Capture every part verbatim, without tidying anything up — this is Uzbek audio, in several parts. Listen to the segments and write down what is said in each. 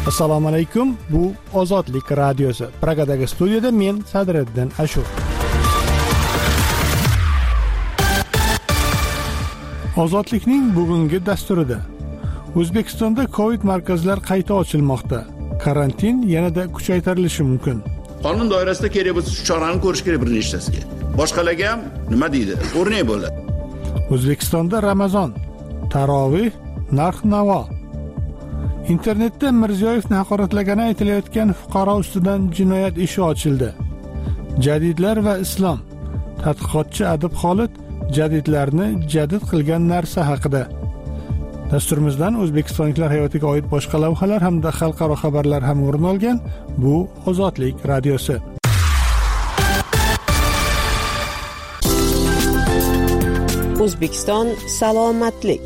Assalomu alaykum. Bu Ozodlik radiosi. Pragadagi studiyada men Sadriddin Ashur. Ozodlikning bugungi dasturida O'zbekistonda Covid markazlar qayta ochilmoqda. Karantin yanada kuchaytirilishi mumkin. Qonun doirasida kerak bo'lsa shu chorani ko'rish kerak bir nechtasiga. Boshqalarga ham nima deydi? O'rnak bo'ladi. O'zbekistonda Ramazon, tarovih, narx-navo. Internetda Mirziyoyevni haqoratlagani aytilayotgan fuqaro ustidan jinoyat ishi ochildi. Jadidlar va islom. Tadqiqotchi Adib Xolid jadidlarni jadid qilgan narsa haqida. Dasturimizdan O'zbekistonliklar hayotiga oid boshqa lavhalar hamda xalqaro xabarlar ham o'rin olgan. Bu Ozodlik radiosi. O'zbekiston salomatlik.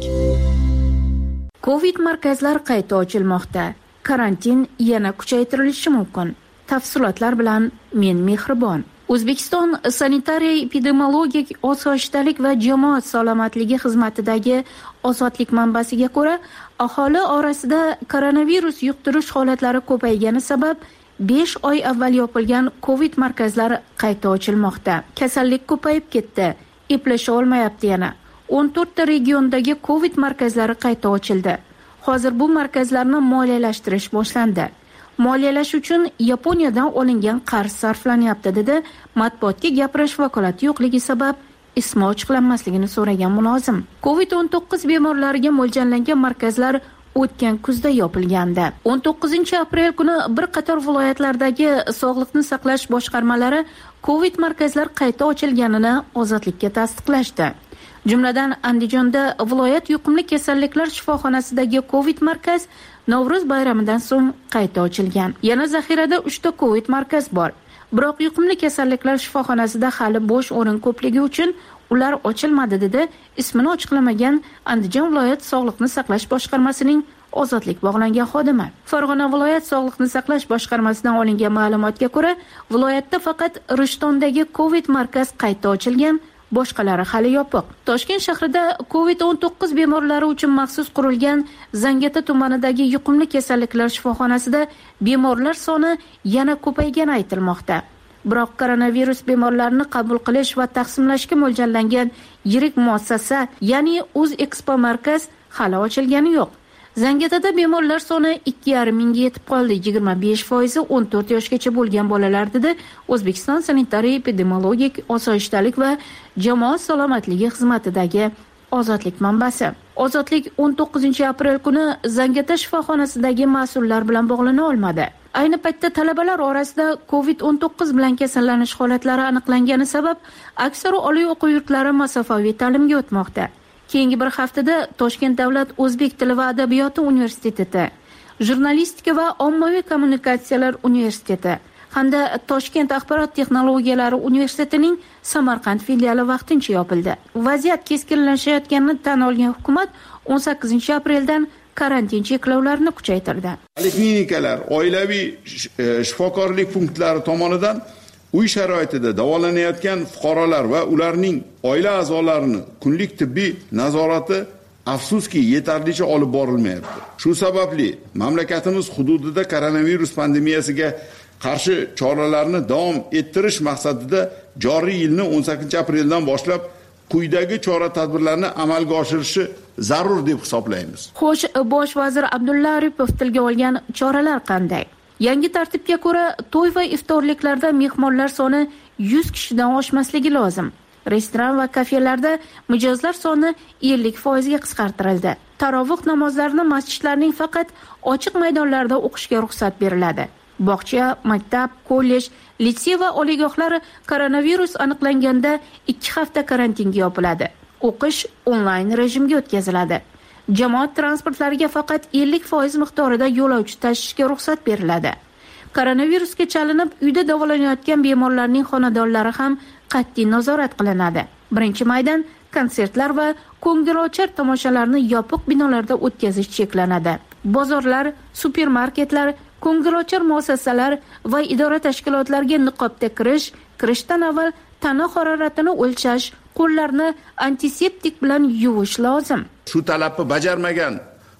Covid markazlar qayta ochilmoqda. Karantin yana kuchaytirilishi mumkin. Tafsilotlar bilan men Mehribon. O'zbekiston sanitariya-epidemiologik osoyishtalik va jamoat salomatligi xizmatidagi ozodlik manbasiga ko'ra, aholi orasida koronavirus yuqtirish holatlari ko'paygani sabab besh oy avval yopilgan Covid markazlari qayta ochilmoqda. Kasallik ko'payib ketdi, eplasha olmayapti yana. o'n to'rtta regiondagi Covid markazlari qayta ochildi. Hozir bu markazlarni moliyalashtirish boshlandi. Moliyalash uchun Yaponiyadan olingan qarz sarflanyapti, dedi matbuotga gapirish vakolati yo'qligi sabab ismi ochiqlanmasligini so'ragan mulozim. Covid o'n to'qqiz bemorlariga mo'ljallangan markazlar o'tgan kuzda yopilgandi. o'n to'qqizinchi aprel kuni bir qator viloyatlardagi sog'liqni saqlash boshqarmalari Covid markazlar qayta ochilganini Ozodlikka tasdiqlashdi. Jumladan Andijonda viloyat yuqumli kasalliklar shifoxonasidagi Covid markaz Navro'z bayramidan so'ng qayta ochilgan. Yana zaxirada uchta Covid markaz bor. Biroq yuqumli kasalliklar shifoxonasida hali bo'sh o'rin ko'pligi uchun ular ochilmadi, dedi ismini ochiqlamagan Andijon viloyat sog'liqni saqlash boshqarmasining Ozodlik bog'langan xodimi. Farg'ona viloyat sog'liqni saqlash boshqarmasidan olingan ma'lumotga ko'ra, viloyatda faqat Rishtondagi Covid markaz qayta ochilgan, boshqalari hali yopiq. Toshkent shahrida Covid o'n to'qqiz bemorlari uchun maxsus qurilgan Zangata tumanidagi yuqumli kasalliklar shifoxonasida bemorlar soni yana ko'paygani aytilmoqda. Biroq koronavirus bemorlarini qabul qilish va taqsimlashga mo'ljallangan yirik muassasa, ya'ni O'zexpo markaz hali ochilgani yo'q. Zangatada bemorlar soni ikki yarim mingga yetib qoldi. yigirma besh foizi o'n to'rt yoshgacha bo'lgan bolalar, dedi O'zbekiston sanitariya-epidemiologik osoyishtalik va jamoat salomatligi xizmatidagi Ozodlik manbasi. Ozodlik o'n to'qqizinchi aprel kuni Zangata shifoxonasidagi mas'ullar bilan bog'lana olmadi. Ayni paytda talabalar orasida Covid o'n to'qqiz bilan kasallanish holatlari aniqlangani sabab aksar oliy o'quv yurtlari masofaviy ta'limga o'tmoqda. Keyingi bir haftada Toshkent davlat o'zbek tili va adabiyoti universiteti, jurnalistika va ommaviy kommunikatsiyalar universiteti hamda Toshkent axborot texnologiyalari universitetining Samarqand filiali vaqtincha yopildi. Vaziyat keskinlashayotganini tan olgan hukumat o'n sakkizinchi apreldan karantin cheklovlarini kuchaytirdi. Poliklinikalar, oilaviy shifokorlik punktlari tomonidan uy sharoitida davolanayotgan fuqarolar va ularning oila a'zolarini kunlik tibbiy nazorati afsuski yetarlicha olib borilmayapti. Shu sababli mamlakatimiz hududida koronavirus pandemiyasiga qarshi choralarni davom ettirish maqsadida joriy yilni o'n sakkizinchi apreldan boshlab quyidagi chora-tadbirlarni amalga oshirishi zarur deb hisoblaymiz. Xo'sh, bosh vazir Abdulla Aripov tilga olgan choralar qanday? Yangi tartibga ko'ra, to'y va iftorliklarda mehmonlar soni yuz kishidan oshmasligi lozim. Restoran va kafelarda mijozlar soni ellik foizga qisqartirildi. Tarovih namozlarini masjidlarning faqat ochiq maydonlarda o'qishga ruxsat beriladi. Bog'cha, maktab, kollej, litsey va oliygohlar koronavirus aniqlanganda ikki hafta karantinga yopiladi. O'qish onlayn rejimga o'tkaziladi. Jamoat transportlariga faqat ellik foiz miqdorida yo'lovchi tashishga ruxsat beriladi. Koronavirusga chalinib uyda davolanayotgan bemorlarning xonadonlari ham qat'iy nazorat qilinadi. Birinchi maydan konsertlar va ko'ngilochar tomoshalarni yopiq binolarda o'tkazish cheklanadi. Bozorlar, supermarketlar, ko'ngilochar muassasalar va idora tashkilotlariga niqobda kirish, kirishdan avval tana haroratini o'lchash, qo'llarni antiseptik bilan yuvish lozim. Shu talabni bajarmagan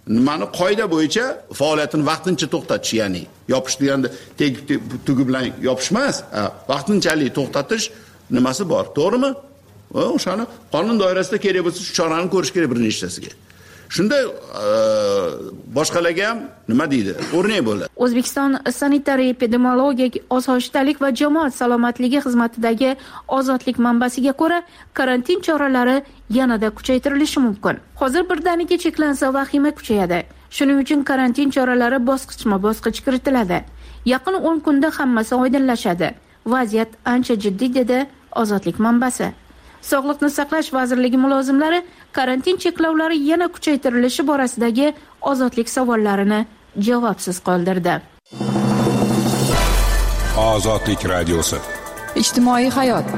nimani qoida bo'yicha faoliyatini vaqtincha to'xtatish, ya'ni yopish deganda tegib tugi bilan yopish emas, vaqtinchalik to'xtatish nimasi bor, to'g'rimi? Va o'shani qonun doirasida kerak bo'lsa shu chorani ko'rish kerak bir nechtasiga. Shunda boshqalarga ham nima deydi? O'rnak bo'ladi. O'zbekiston sanitariya epidemiologik osoyishtalik va jamoat salomatligi xizmatidagi ozodlik manbasiga ko'ra, karantin choralari yanada kuchaytirilishi mumkin. Hozir birdaniga cheklansa vahima kuchayadi. Shuning uchun karantin choralari bosqichma-bosqich kiritiladi. Yaqin o'n kunda hammasi oydinlashadi. Vaziyat ancha jiddiy, dedi ozodlik manbasi. Sog'liqni saqlash vazirligi mulozimlari karantin cheklovlari yana kuchaytirilishi borasidagi ozodlik savollarini javobsiz qoldirdi. Ozodlik radiosi. Ijtimoiy hayot.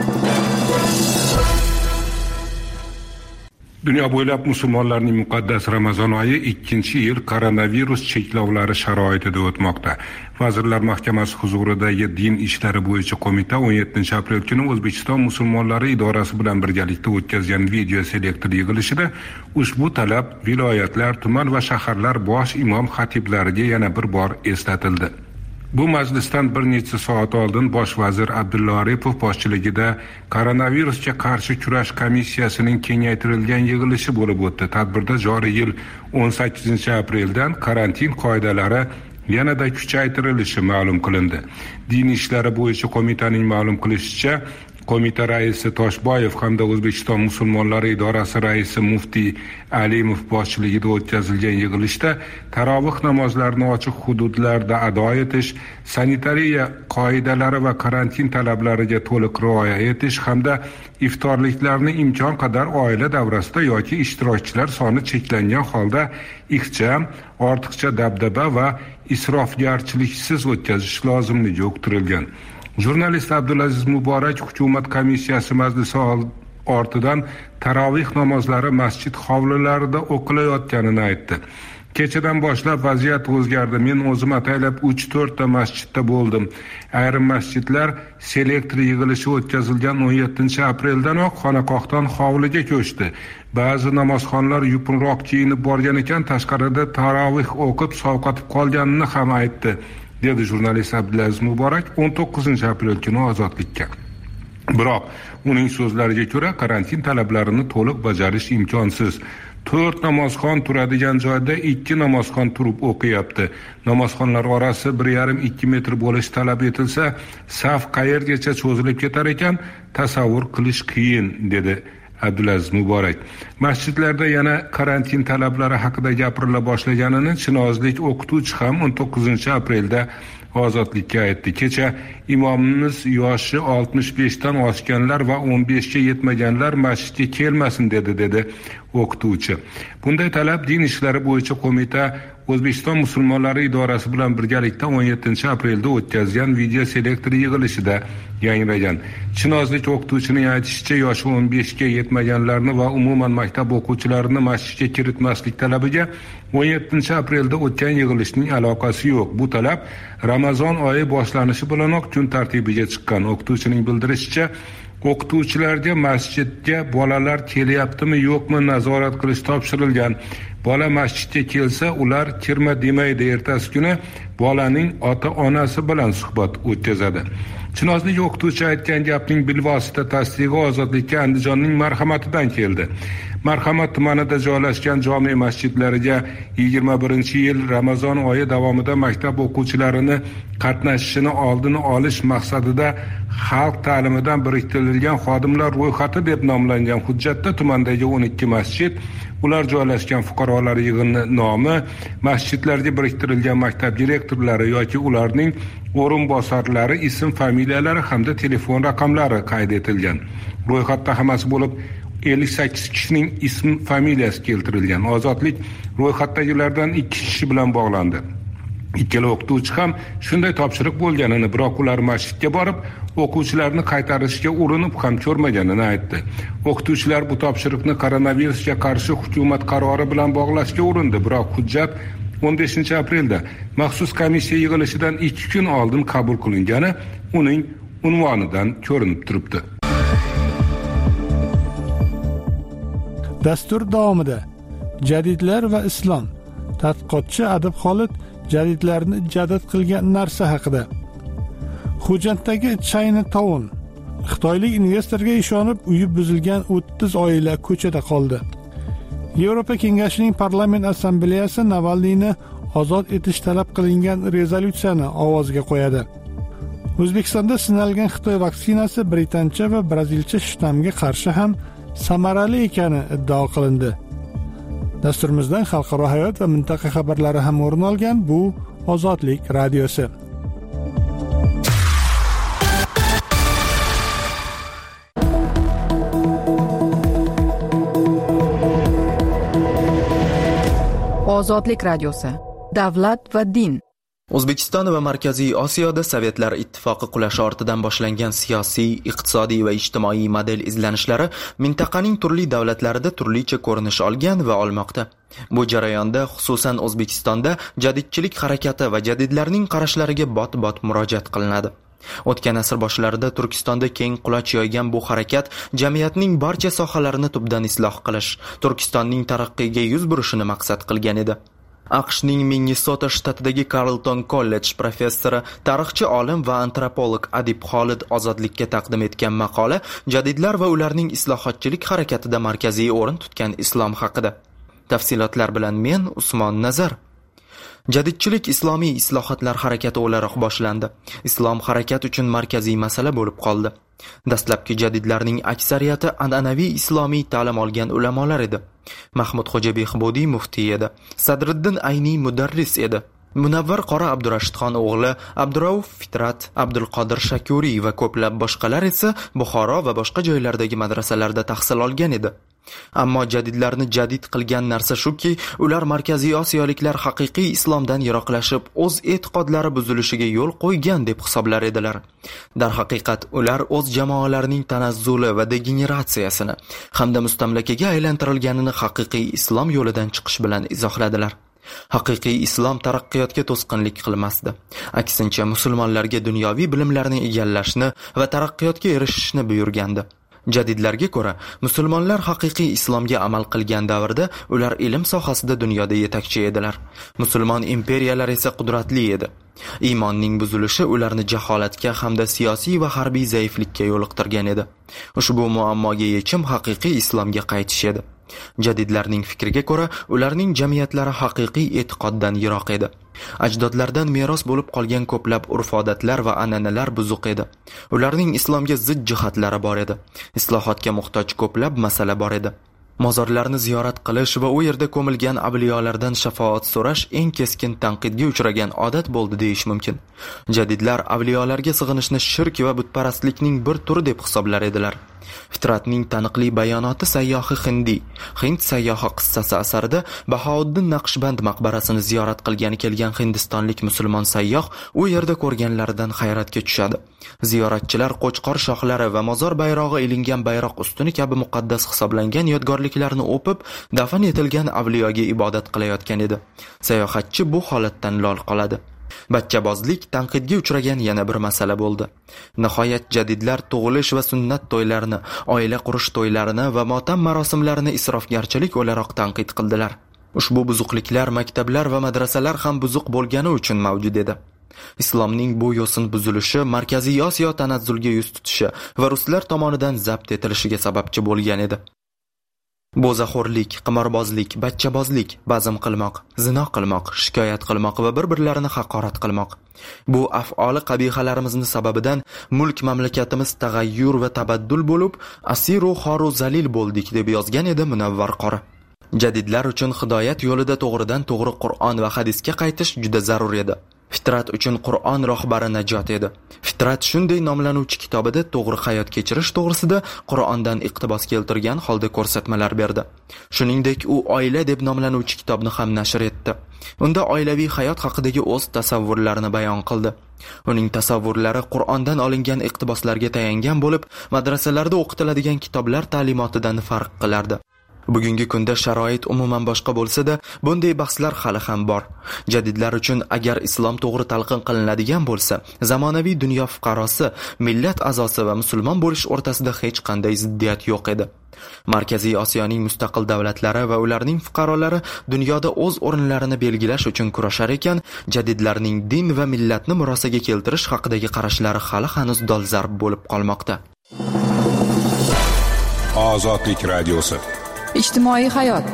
Dunyo bo'ylab musulmonlarning muqaddas Ramazon oyi ikkinchi yil koronavirus cheklovlari sharoitida o'tmoqda. Vazirlar Mahkamasi huzuridagi din ishlari bo'yicha qo'mita o'n yettinchi aprel kuni O'zbekiston musulmonlari idorasi bilan birgalikda o'tkazgan video selektor yig'ilishida ushbu talab viloyatlar, tuman va shaharlar bosh imom xatiblariga yana bir bor eslatildi. Bu majlisdan bir necha soat oldin bosh vazir Abdulla Aripov boshchiligida koronavirusga qarshi kurash komissiyasining kengaytirilgan yig'ilishi bo'lib o'tdi. Tadbirda joriy yil o'n sakkizinchi apreldan karantin qoidalari yanada kuchaytirilishi ma'lum qilindi. Din ishlari bo'yicha qo'mitaning ma'lum qilishicha, qo'mita raisi Toshboyev hamda O'zbekiston musulmonlari idorasi raisi muftiy Alimov boshchiligida o'tkazilgan yig'ilishda tarovih namozlarini ochiq hududlarda ado etish, sanitariya qoidalari va karantin talablariga to'liq rioya etish hamda iftorliklarni imkon qadar oila davrasida yoki ishtirokchilar soni cheklangan holda ixcham, ortiqcha dabdaba va isrofgarchiliksiz o'tkazish lozimligi uqtirilgan. Jurnalist Abdulaziz Muborak hukumat komissiyasi majlisi ortidan tarovih namozlari masjid hovlilarida o'qilayotganini aytdi. Kechadan boshlab vaziyat o'zgardi. Men o'zim ataylab uch to'rtta masjidda bo'ldim. Ayrim masjidlar selektor yig'ilishi o'tkazilgan o'n yettinchi apreldanoq xonaqohdan hovliga ko'chdi. Ba'zi namozxonlar yupinroq kiyinib borgan ekan, tashqarida tarovih o'qib sovqotib qolganini ham aytdi, dedi jurnalist Abdulaziz Muborak o'n to'qqizinchi aprel kuni Ozodlikka. Biroq uning so'zlariga ko'ra, karantin talablarini to'liq bajarish imkonsiz. to'rt namozxon turadigan joyda ikki namozxon turib o'qiyapti. Namozxonlar orasi bir yarim ikki metr bo'lishi talab etilsa, saf qayergacha cho'zilib ketar ekan, tasavvur qilish qiyin, dedi Abdulaziz Muborak. Masjidlarda yana karantin talablari haqida gapirila boshlaganini chinozlik o'qituvchi ham o'n to'qqizinchi aprelda Ozodlikka aytdi. Kecha imomimiz yoshi oltmish beshdan oshganlar va o'n beshga yetmaganlar masjidga kelmasin dedi, dedi o'qituvchi. Bunday talab din ishlari bo'yicha qo'mita O'zbekiston musulmonlari idorasi bilan birgalikda o'n yettinchi aprelda o'tkazgan video selektor yig'ilishida yangragan. Chinozlik o'qituvchining aytishicha, yoshi o'n beshga yetmaganlarni va umuman maktab o'quvchilarini masjidga kiritmaslik talabiga o'n yettinchi aprelda o'tgan yig'ilishning aloqasi yo'q. Bu talab Ramazon oyi boshlanishi bilanoq kun tartibiga chiqqan. O'qituvchining bildirishicha, o'qituvchilarga masjidga bolalar kelyaptimi yo'qmi nazorat qilish topshirilgan. Bola masjidga kelsa, ular kirma demaydi, ertasi kuni bolaning ota-onasi bilan suhbat o'tkazadi. Chinozlik o'qituvchi aytgan gapning bilvosita tasdig'i Ozodlikka Andijonning Marhamatidan keldi. Marhamat tumanida joylashgan jome masjidlariga yigirma birinchi yil Ramazon oyi davomida maktab o'quvchilarini qatnashishini oldini olish maqsadida xalq ta'limidan biriktirilgan xodimlar ro'yxati deb nomlangan hujjatda tumandagi o'n ikki masjid, ular joylashgan fuqarolar yig'ini nomi, masjidlarga biriktirilgan maktab direktorlari yoki ularning o'rinbosarlari ism familiyalari hamda telefon raqamlari qayd etilgan. Ro'yxatda hammasi bo'lib ellik sakkiz kishining ism familiyasi keltirilgan. Ozodlik ro'yxatdagilardan ikki kishi bilan bog'landi. Ikkala o'qituvchi ham shunday topshiriq bo'lganini, biroq ular masjidga borib o'quvchilarni qaytarishga urinib ham ko'rmaganini aytdi. O'qituvchilar bu topshiriqni koronavirusga qarshi hukumat qarori bilan bog'lashga urindi, biroq hujjat o'n beshinchi aprelda maxsus komissiya yig'ilishidan ikki kun oldin qabul qilingani uning unvonidan ko'rinib turibdi. Dastur davomida jadidlar va islom Tadqiqotchi Adib Xolid jadidlarni jadid qilgan narsa haqida. Xo'janddagi Chinatown xitoylik investorga ishonib uyi buzilgan o'ttiz oila ko'chada qoldi. Yevropa Kengashining parlament assambleyasi Navalniyni ozod etish talab qilingan rezolyutsiyani ovozga qo'yadi. O'zbekistonda sinalgan Xitoy vaksinasi britancha va brazilcha shtammga qarshi ham samarali ekani iddao qilindi. Dasturimizdan xalqaro hayot va mintaqa xabarlari ham o'rin olgan. Bu Ozodlik radiosi. Ozodlik radiosi. Davlat va din. O'zbekiston va Markaziy Osiyoda Sovetlar ittifoqi qulashi ortidan boshlangan siyosiy, iqtisodiy va ijtimoiy model izlanishlari mintaqaning turli davlatlarida turlicha ko'rinish olgan va olmoqda. Bu jarayonda xususan O'zbekistonda jadidchilik harakati va jadidlarning qarashlariga bot-bot murojaat qilinadi. O'tgan asr boshlarida Turkistonda keng quloch yoygan bu harakat jamiyatning barcha sohalarini tubdan isloh qilish, Turkistonning taraqqiyiga yuz burishini maqsad qilgan edi. AQShning Minnesota shtatidagi Carleton College professori, tarixchi olim va antropolog Adib Xolid ozodlikka taqdim etgan maqola jadidlar va ularning islohotchilik harakatida markaziy o'rin tutgan islom haqida. Tafsilotlar bilan men Usmon Nazar. Jadidchilik islomiy islohotlar harakati o'laroq boshlandi. Islom harakat uchun markaziy masala bo'lib qoldi. Dastlabki jadidlarning aksariyati an'anaviy islomiy ta'lim olgan ulamolar edi. Mahmud Xo'ja Behbudiy muftiy edi. Sadriddin Ayniy mudarris edi. Munavvar Qora Abdurashidxon o'g'li Abdurauf Fitrat, Abdulqodir Shakuriy va ko'plab boshqalar esa Buxoro va boshqa joylardagi madrasalarda tahsil olgan edi. Ammo jadidlarni jadid qilgan narsa shuki, ular markaziy osiyoliklar haqiqiy islomdan yiroqlashib, o'z e'tiqodlari buzilishiga yo'l qo'ygan deb hisoblar edilar. Darhaqiqat, ular o'z jamoalarining tanazzuli va degeneratsiyasini hamda mustamlakaga aylantirilganini haqiqiy islom yo'lidan chiqish bilan izohladilar. Haqiqiy islom taraqqiyotga to'sqinlik qilmasdi. Aksincha, musulmonlarga dunyoviy bilimlarni egallashni va taraqqiyotga erishishni buyurgandi. Jadidlarga ko'ra, musulmonlar haqiqiy islomga amal qilgan davrda ular ilm sohasida dunyoda yetakchi edilar. Musulmon imperiyalar esa qudratli edi. Iymonning buzilishi ularni jaholatga hamda siyosiy va harbiy zaiflikka yo'liqtirgan edi. Ushbu muammoga yechim haqiqiy islomga qaytish edi. Jadidlarning fikriga ko'ra, ularning jamiyatlari haqiqiy e'tiqoddan yiroq edi. Ajdodlardan meros bo'lib qolgan ko'plab urf-odatlar va an'analar buzuq edi. Ularning islomga zid jihatlari bor edi. Islohotga muhtoj ko'plab masala bor edi. Mozorlarni ziyorat qilish va u yerda ko'milgan avliyolardan shafoat so'rash eng keskin tanqidga uchragan odat bo'ldi deyish mumkin. Jadidlar avliyolarga sig'inishni shirk va butparastlikning bir turi deb hisoblar edilar. Fitratning taniqli bayonoti sayyohi Hindi, Hind sayyohi qissasi asarida Bahauddin Naqshband maqbarasini ziyorat qilgani kelgan hindistonlik musulmon sayyoh u yerda ko'rganlaridan hayratga tushadi. Ziyoratchilar qo'chqor shoxlari va mozor bayrog'i ilingan bayroq ustuni kabi muqaddas hisoblangan yodgorliklarni o'pib, dafn etilgan avliyoga ibodat qilayotgan edi. Sayohatchi bu holatdan lol qoladi. Bachchabozlik tanqidga uchragan yana bir masala bo'ldi. Nihoyat jadidlar tug'ilish va sunnat to'ylarini, oila qurish to'ylarini va motam marosimlarini isrofgarchilik o'laroq tanqid qildilar. Ushbu buzuqliklar maktablar va madrasalar ham buzuq bo'lgani uchun mavjud edi. Islomning bu yo'sin buzilishi Markaziy Osiyo tanazzulga yuz tutishi va ruslar tomonidan zabt etilishiga sababchi bo'lgan edi. Bo'zaxo'rlik, qimorbozlik, bachchabozlik, bazm qilmoq, zino qilmoq, shikoyat qilmoq va bir-birlarini haqorat qilmoq. Bu af'oli qabihalarimizni sababidan mulk mamlakatimiz tag'ayyur va tabaddul bo'lib, asiru xoru zalil bo'ldik deb yozgan edi Munavvar Qori. Jadidlar uchun hidoyat yo'lida to'g'ridan to'g'ri Qur'on va hadisga qaytish juda zarur edi. Fitrat uchun Qur'on rahbari najot edi. Fitrat shunday nomlanuvchi kitobida to'g'ri hayot kechirish to'g'risida Qur'ondan iqtibos keltirgan holda ko'rsatmalar berdi. Shuningdek, u oila deb nomlanuvchi kitobni ham nashr etdi. Unda oilaviy hayot haqidagi o'z tasavvurlarini bayon qildi. Uning tasavvurlari Qur'ondan olingan iqtiboslarga tayangan bo'lib, madrasalarda o'qitiladigan kitoblar ta'limotidan farq qilardi. Bugungi kunda sharoit umuman boshqa bo'lsa-da, bunday bahslar hali ham bor. Jadidlar uchun agar islom to'g'ri talqin qilinadigan bo'lsa, zamonaviy dunyo fuqarosi, millat a'zosi va musulmon bo'lish o'rtasida hech qanday ziddiyat yo'q edi. Markaziy Osiyoning mustaqil davlatlari va ularning fuqarolari dunyoda o'z o'rinlarini belgilash uchun kurashar ekan, jadidlarning din va millatni murosaga keltirish haqidagi qarashlari hali hanuz dolzarb bo'lib qolmoqda. Ozodlik radiosi. Ijtimoiy hayot.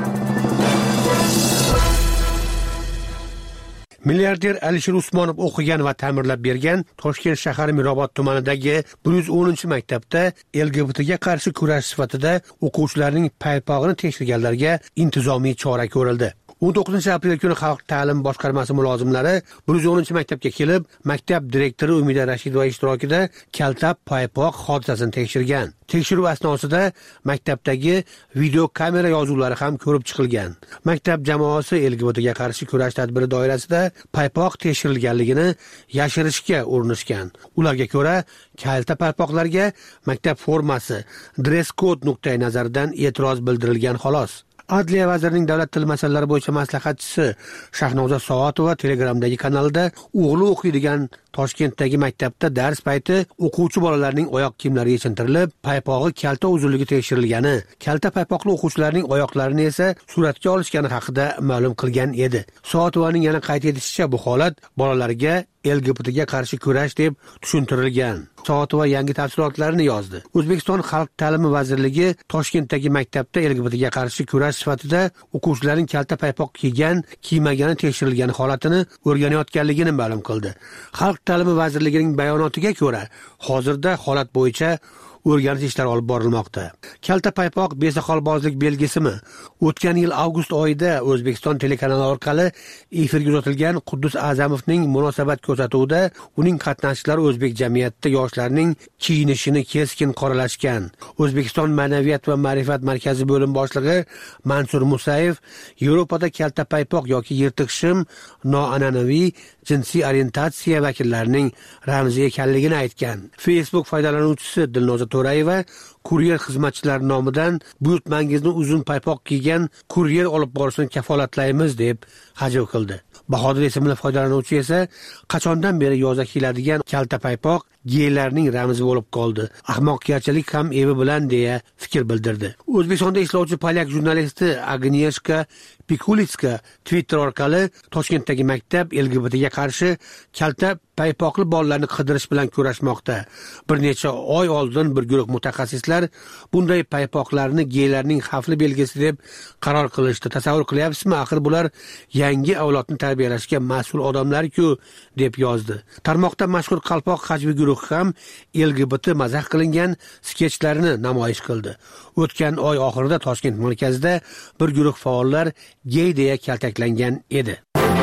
Milliarder Alisher Usmonov o'qigan va ta'mirlab bergan Toshkent shahri Mirobod tumanidagi bir yuz o'ninchi maktabda L G B T ga qarshi kurash sifatida o'quvchilarning paypog'ini tekshirganlarga intizomiy chora ko'rildi. o'n to'qqizinchi aprel kuni Xalq ta'lim boshqarmasi mulozimlari bir yuz o'ninchi maktabga kelib, maktab direktori Umida Rashidova ishtirokida kalta paypoq hodisasini tekshirgan. Tekshiruv asnosida maktabdagi video kamera yozuvlari ham ko'rib chiqilgan. Maktab jamoasi L G B T ga qarshi kurash tadbiri doirasida paypoq tekshirilganligini yashirishga urinishgan. Ularga ko'ra, kalta paypoqlarga maktab formasi, dress code nuqtai nazaridan e'tiroz bildirilgan xolos. Adliya vazirining davlat tili masalalari bo'yicha maslahatchisi Shahnoza Soatova Telegramdagi kanalida o'g'li o'qiydigan Toshkentdagi maktabda dars payti o'quvchi bolalarning oyoq kiyimlari yechintirilib, paypog'i kalta uzunligi tekshirilgani, kalta paypoqli o'quvchilarning oyoqlarini esa suratga olishgani haqida ma'lum qilgan edi. Soatovaning yana qayd etishicha, bu holat bolalarga L G B T ga qarshi kurash deb tushuntirilgan. Soatova yangi tafsilotlarni yozdi. O'zbekiston Xalq ta'limi vazirligi Toshkentdagi maktabda L G B T ga qarshi kurash sifatida o'quvchilarning kalta paypoq kiygan, kiymagani tekshirilgan holatini o'rganayotganligini ma'lum qildi. Xalq ta'limi vazirligining bayonotiga ko'ra, hozirda holat bo'yicha o'rganish ishlari olib borilmoqda. Kalta paypoq besoqolbozlik belgisimi? O'tgan yil avgust oyida O'zbekiston telekanali orqali efirga uzatilgan Quddus A'zamovning munosabat ko'rsatuvida uning qatnashchilari o'zbek jamiyatida yoshlarning kiyinishini keskin qoralashgan. O'zbekiston Ma'naviyat va ma'rifat markazi bo'lim boshlig'i Mansur Musayev Yevropada kalta paypoq yoki yirtiq shim noan'anaviy jinsiy orientatsiya vakillarining ramzi ekanligini aytgan. Facebook foydalanuvchisi Dilnoza To'rayeva kuryer xizmatchilari nomidan buyurtmangizni uzun paypoq kiygan kuryer olib borishni kafolatlaymiz deb hajv qildi. Bahodir ismli foydalanuvchi esa qachondan beri yozda kiyiladigan kalta paypoq geylarning ramzi bo'lib qoldi. Ahmoqgarchilik ham evi bilan deya fikr bildirdi. O'zbekistonda ishlovchi polyak jurnalisti Agnieszka Pikulitska Twitter orqali Toshkentdagi maktab L G B T ga qarshi kalta paypoqli bolalarni qidirish bilan kurashmoqda. Bir necha oy oldin bir guruh mutaxassislar bunday paypoqlarni geylarning xavfli belgisi deb qaror qilishdi. Tasavvur qilyapsizmi? Axir bular yangi avlodni tarbiyalashga mas'ul odamlar-ku deb yozdi. Tarmoqda mashhur qalpoq hajvi guruh ham L G B T mazax qilingan sketchlarini namoyish qildi. O'tgan oy oxirida Toshkent markazida bir guruh faollar gey deya kaltaklangan edi.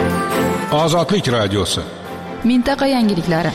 Ozodlik radiosi. Mintaqa yangiliklari.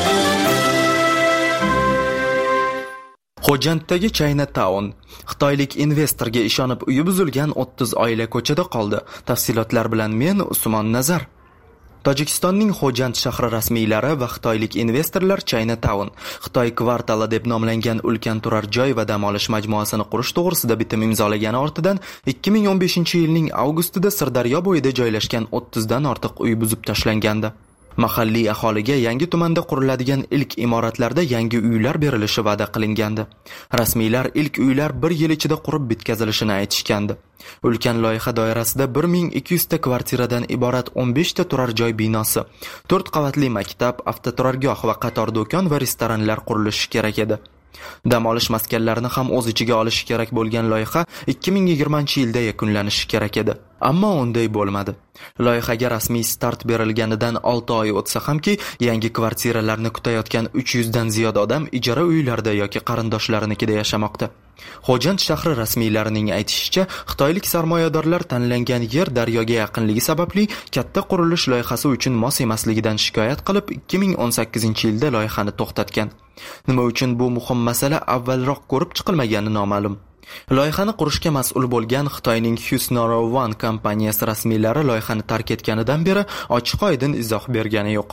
Xo'janddagi Chinatown xitoylik investorga ishonib uyi buzilgan o'ttiz oila ko'chada qoldi. Tafsilotlar bilan men Usmon Nazar. Tojikistonning Xo'jand shahri rasmiylari va xitoylik investorlar Chinatown, Xitoy kvartali deb nomlangan ulkan turar joy va dam olish majmuasini qurish to'g'risida bitim imzolagani ortidan ikki ming o'n beshinchi yilning avgustida Sirdaryo bo'yida joylashgan o'ttiz dan ortiq uy buzib tashlangandi. Mahalliy aholiga yangi tumanda quriladigan ilk imoratlarda yangi uylar berilishi va'da qilingandi. Rasmiylar ilk uylar bir yil ichida qurib bitkazilishini aytishgandi. Ulkan loyiha doirasida bir ming ikki yuz ta kvartiradan iborat o'n besh ta turar joy binosi, to'rt qavatli maktab, avtoturargoh va qator do'kon va restoranlar qurilishi kerak edi. Dam olish maskanlarini ham o'z ichiga olishi kerak bo'lgan loyiha ikki ming yigirmanchi yilda yakunlanishi kerak edi. Ammo unday bo'lmadi. Loyihaga rasmiy start berilganidan olti oy o'tsa hamki, yangi kvartiralarni kutayotgan uch yuz dan ziyod odam ijara uylarda yoki qarindoshlarinikida yashamoqda. Xo'jand shahri rasmiylarining aytishicha, xitoylik sarmoyadorlar tanlangan yer daryoga yaqinligi sababli katta qurilish loyihasi uchun mos emasligidan shikoyat qilib, ikki ming o'n sakkizinchi yilda loyihani to'xtatgan. Nima uchun bu muhim masala avvalroq ko'rib chiqilmagani noma'lum. Loyihani qurishga mas'ul bo'lgan Xitoyning Husnoro One kompaniyasi rasmiylari loyihani tark etganidan beri ochiq-oydin izoh bergani yo'q.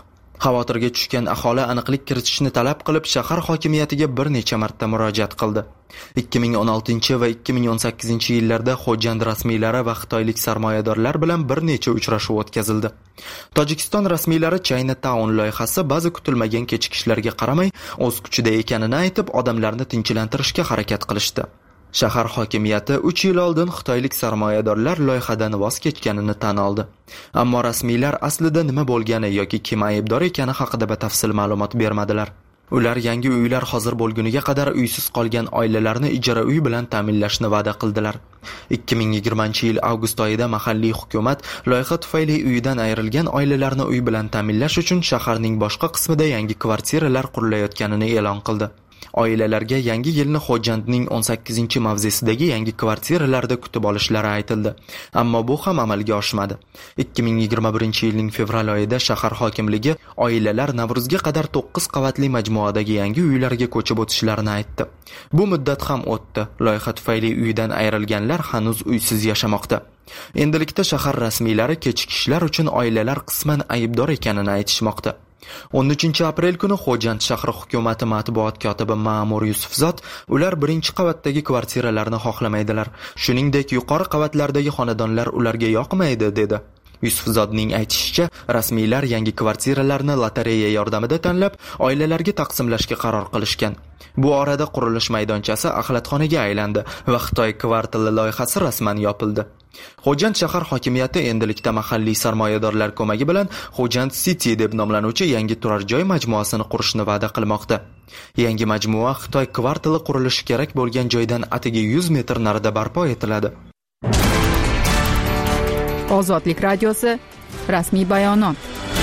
Xavotirga tushgan aholi aniqlik kiritishni talab qilib shahar hokimiyatiga bir necha marta murojaat qildi. ikki ming o'n oltinchi va ikki ming o'n sakkizinchi yillarda Xo'jand rasmiylari va xitoylik sarmoyadorlar bilan bir necha uchrashuv o'tkazildi. Tojikiston rasmiylari Chinatown loyihasi ba'zi kutilmagan kechikishlarga qaramay o'z kuchida ekanini aytib, odamlarni tinchlantirishga harakat qilishdi. Shahar hokimiyati uch yil oldin xitoylik sarmoyadorlar loyihadan voz kechganini tan oldi. Ammo rasmiylar aslida nima bo'lgani yoki kim aybdor ekani haqida batafsil ma'lumot bermadilar. Ular yangi uylar hozir bo'lguniga qadar uysiz qolgan oilalarni ijara uy bilan ta'minlashni va'da qildilar. ikki ming yigirmanchi yil avgust oyida mahalliy hukumat loyiha tufayli uyidan ayrilgan oilalarni uy bilan ta'minlash uchun shaharning boshqa qismida yangi kvartiralar qurilayotganini e'lon qildi. Oilalarga yangi yilni Xo'jandning o'n sakkizinchi mavzesidagi yangi kvartiralarda kutib olishlari aytildi. Ammo bu ham amalga oshmadi. ikki ming yigirma birinchi yilning fevral oyida shahar hokimligi oilalar Navruzga qadar to'qqiz qavatli majmuadagi yangi uylarga ko'chib o'tishlarini aytdi. Bu muddat ham o'tdi. Loyiha tufayli uydan ayrilganlar hanuz uysiz yashamoqda. Endilikda shahar rasmiylari kechikishlar uchun oilalar qisman aybdor ekanini aytishmoqda. o'n uchinchi aprel kuni Xo'jand shahri hukumati matbuot kotibi Ma'mur Yusufzod ular birinchi qavatdagi kvartiralarni xohlamaydilar. Shuningdek, yuqori qavatlardagi xonadonlar ularga yoqmaydi dedi. Yusufzodning aytishicha, rasmiylar yangi kvartiralarni lotereya yordamida tanlab, oilalarga taqsimlashga qaror qilishgan. Bu orada qurilish maydonchasi axlatxonaga aylandi va Xitoy kvartali loyihasi rasman yopildi. Xo'jand shahar hokimiyati endilikda mahalliy sarmoyadorlar ko'magi bilan Xo'jand City deb nomlanuvchi yangi turar joy majmuasini qurishni va'da qilmoqda. Yangi majmua Xitoy kvartali qurilishi kerak bo'lgan joydan atigi yuz metr narida barpo etiladi. Ozodlik radiosi rasmiy bayonot.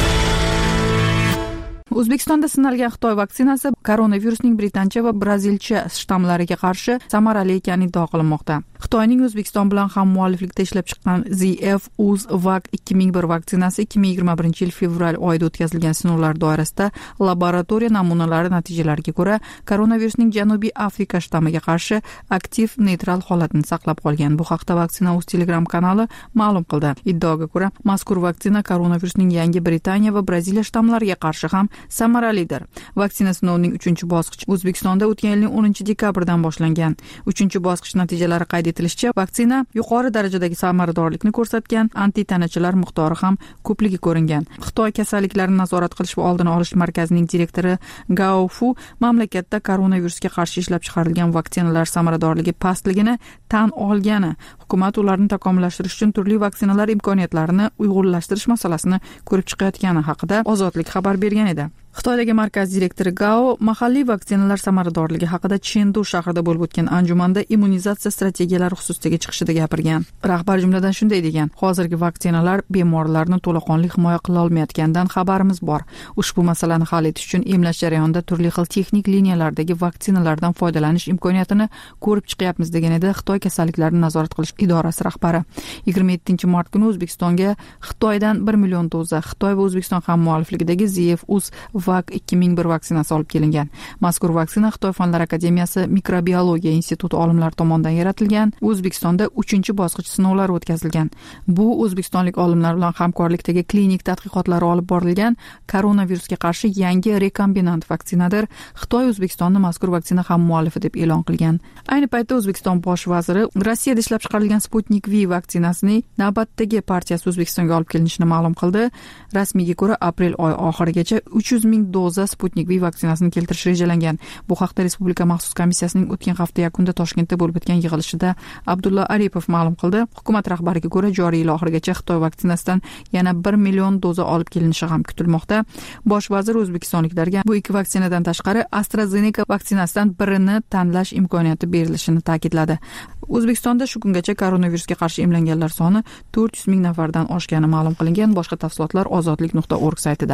O'zbekistonda sinalgan Xitoy vaksinasi koronavirusning britancha va brazilcha shtammlariga qarshi samarali ekani iddia qilinmoqda. Xitoyning O'zbekiston bilan hammualliflikda ishlab chiqqan Z F Uzvac ikki ming bir vaksinasi ikki ming yigirma birinchi yil fevral oyida o'tkazilgan sinovlar doirasida laboratoriya namunalari natijalariga ko'ra koronavirusning Janubiy Afrika shtammiga qarshi aktiv neytral holatini saqlab qolgan. Bu haqda vaksina o'z Telegram kanali ma'lum qildi. Iddaoga ko'ra, mazkur vaksina koronavirusning yangi Britaniya va Braziliya shtammlariga qarshi ham samaralidir. Vaksina sinovining uchinchi bosqichi O'zbekistonda o'tgan yilning o'ninchi dekabridan boshlangan. uchinchi bosqich natijalari qayd etilishicha, vaksina yuqori darajadagi samaradorlikni ko'rsatgan, antitanachalar miqdori ham ko'pligi ko'ringan. Xitoy kasalliklarni nazorat qilish va oldini olish markazining direktori Gao Fu mamlakatda koronavirusga qarshi ishlab chiqarilgan vaksinalar samaradorligi pastligini tan olgani, hukumat ularni takomillashtirish uchun turli vaksinalar imkoniyatlarini uyg'unlashtirish masalasini ko'rib chiqayotgani haqida Ozodlik xabar bergan edi. Xitoydagi markaz direktori Gao mahalliy vaksinalar samaradorligi haqida Chengdu shahrida bo'lib o'tgan anjumanda immunizatsiya strategiyalari xususidagi chiqishida gapirgan. Rahbar jumladan shunday degan: "Hozirgi vaksinalar bemorlarni to'laqonli himoya qila olmayotganidan xabarimiz bor. Ushbu masalani hal etish uchun emlash jarayonida turli xil texnik liniyalardagi vaksinalardan foydalanish imkoniyatini ko'rib chiqyapmiz", degan edi Xitoy kasalliklarni nazorat qilish idorasi rahbari. yigirma yettinchi mart kuni O'zbekistonga Xitoydan bir million doza Xitoy va O'zbekiston hammuallifligidagi Z F Uzvac ikki ming bir vaksinasi olib kelingan. Mazkur vaksina Xitoy Fanlar akademiyasi mikrobiologiya instituti olimlari tomonidan yaratilgan. O'zbekistonda uchinchi bosqich sinovlari o'tkazilgan. Bu o'zbekistonlik olimlar bilan hamkorlikdagi klinik tadqiqotlar olib borilgan koronavirusga qarshi yangi rekombinant vaksinadir. Xitoy O'zbekistonni mazkur vaksina hammuallifi deb e'lon qilgan. Ayni paytda O'zbekiston bosh vaziri Rossiyada ishlab chiqarilgan Sputnik V vaksinasining navbatdagi partiyasi O'zbekistonga olib kelinishini ma'lum qildi. Rasmiyga ko'ra, aprel oyi oxirigacha uch yuz ming doza Sputnik V vaksinasini keltirish rejalangan. Bu haqda Respublika maxsus komissiyasining o'tgan hafta yakunida Toshkentda bo'lib o'tgan yig'ilishida Abdulla Aripov ma'lum qildi. Hukumat rahbariga ko'ra, joriy yil oxirigacha Xitoy vaksinasidan yana bir million doza olib kelinishi ham kutilmoqda. Bosh vazir o'zbekistonliklarga bu ikki vaksinadan tashqari AstraZeneca vaksinasidan birini tanlash imkoniyati berilishini ta'kidladi. O'zbekistonda shu kungacha koronavirusga qarshi emlanganlar soni to'rt yuz ming nafardan oshgani ma'lum qilingan. Boshqa tafsilotlar ozodlik nuqta org saytida.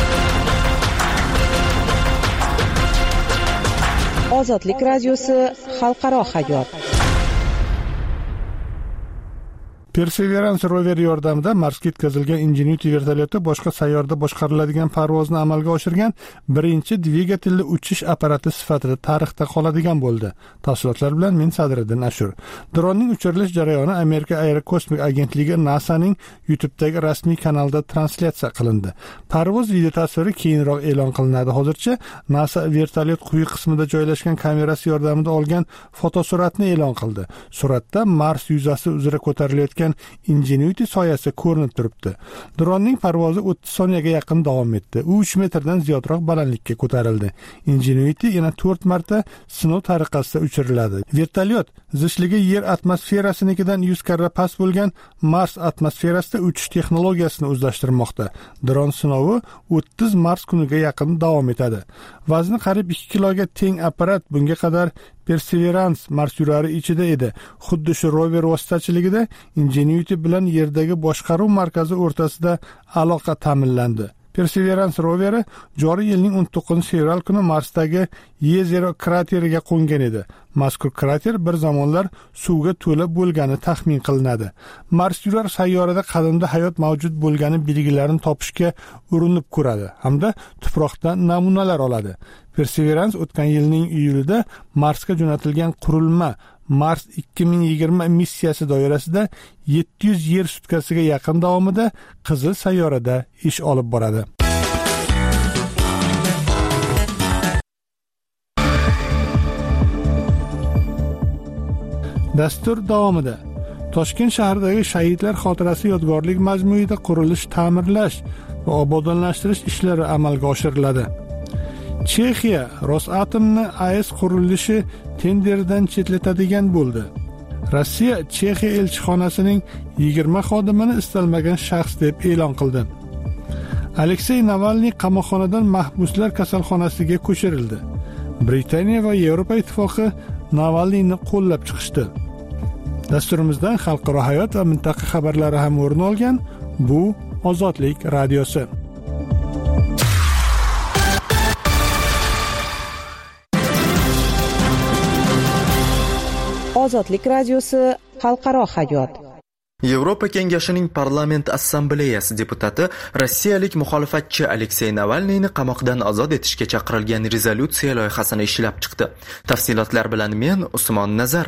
Ozodlik radiosi xalqaro hayot. Perseverance rover yordamida Marsga yetkazilgan Ingenuity vertolyoti boshqa sayyorada boshqariladigan parvozni amalga oshirgan birinchi dvigatelli uchish apparati sifatida tarixda qoladigan bo'ldi. Tafsilotlar bilan men Sadriddin Ashur. Dronning uchirilish jarayoni Amerika Aerokosmik agentligi NASAning YouTube'dagi rasmiy kanalida translyatsiya qilindi. Parvoz video tasviri keyinroq e'lon qilinadi. Hozircha NASA vertolyot quyi qismida joylashgan kamerasi yordamida olgan fotosuratni e'lon qildi. Suratda Mars yuzasi uzra ko'tarilayotgan Ingenuity soyasi ko'rinib turibdi. Dronning parvozi o'ttiz soniyaga yaqin davom etdi. U uch metrdan ziyodroq balandlikka ko'tarildi. Ingenuity yana to'rt marta sinov tariqasida uchiriladi. Vertolyot zichligi Yer atmosferasinikidan yuz karra past bo'lgan Mars atmosferasida uchish texnologiyasini o'zlashtirmoqda. Dron sinovi o'ttiz mars kuniga yaqin davom etadi. Vazni qariyb ikki kiloga teng apparat bunga qadar Perseverance Mars yurari ichida edi. Xuddi shu rover vositachiligida Ingenuity bilan Yerdagi boshqaruv markazi o'rtasida aloqa ta'minlandi. Perseverance roveri joriy yilning o'n to'qqizinchi fevral kuni Marsdagi E zero krateriga qo'ngan edi. Mazkur krater bir zamonlar suvga to'la bo'lgani taxmin qilinadi. Mars yurar sayyorada qadimda hayot mavjud bo'lgani belgilarini topishga urinib ko'radi hamda tuproqdan namunalar oladi. Perseverance o'tgan yilning iyulida Marsga jo'natilgan qurilma Mars ikki ming yigirma missiyasi doirasida yetti yuz yer sutkasiga yaqin davomida Qizil sayyorada ish olib boradi. Dastur davomida Toshkent shahridagi shahidlar xotirasi yodgorlik majmuida qurilish, ta'mirlash va obodonlashtirish ishlari amalga oshiriladi. Chexiya Rosatomni A E S qurilishi tenderidan chetlatadigan bo'ldi. Rossiya Chexiya elchixonasining yigirma xodimini istalmagan shaxs deb e'lon qildi. Aleksey Navalniy qamoqxonadan mahbuslar kasalxonasiga ko'chirildi. Britaniya va Yevropa ittifoqi Navalniyni qo'llab chiqishdi. Dasturimizdan xalqaro hayot va mintaqa xabarlari ham o'rin olgan. Bu Ozodlik radiosi. Ozodlik radiosi xalqaro hayot. Yevropa Kengashining parlament assambleyasi deputati rossiyalik muxolifatchi Aleksey Navalniyni qamoqdan ozod etishga chaqirilgan rezolyutsiya loyihasini ishlab chiqdi. Tafsilotlar bilan men Usmon Nazar.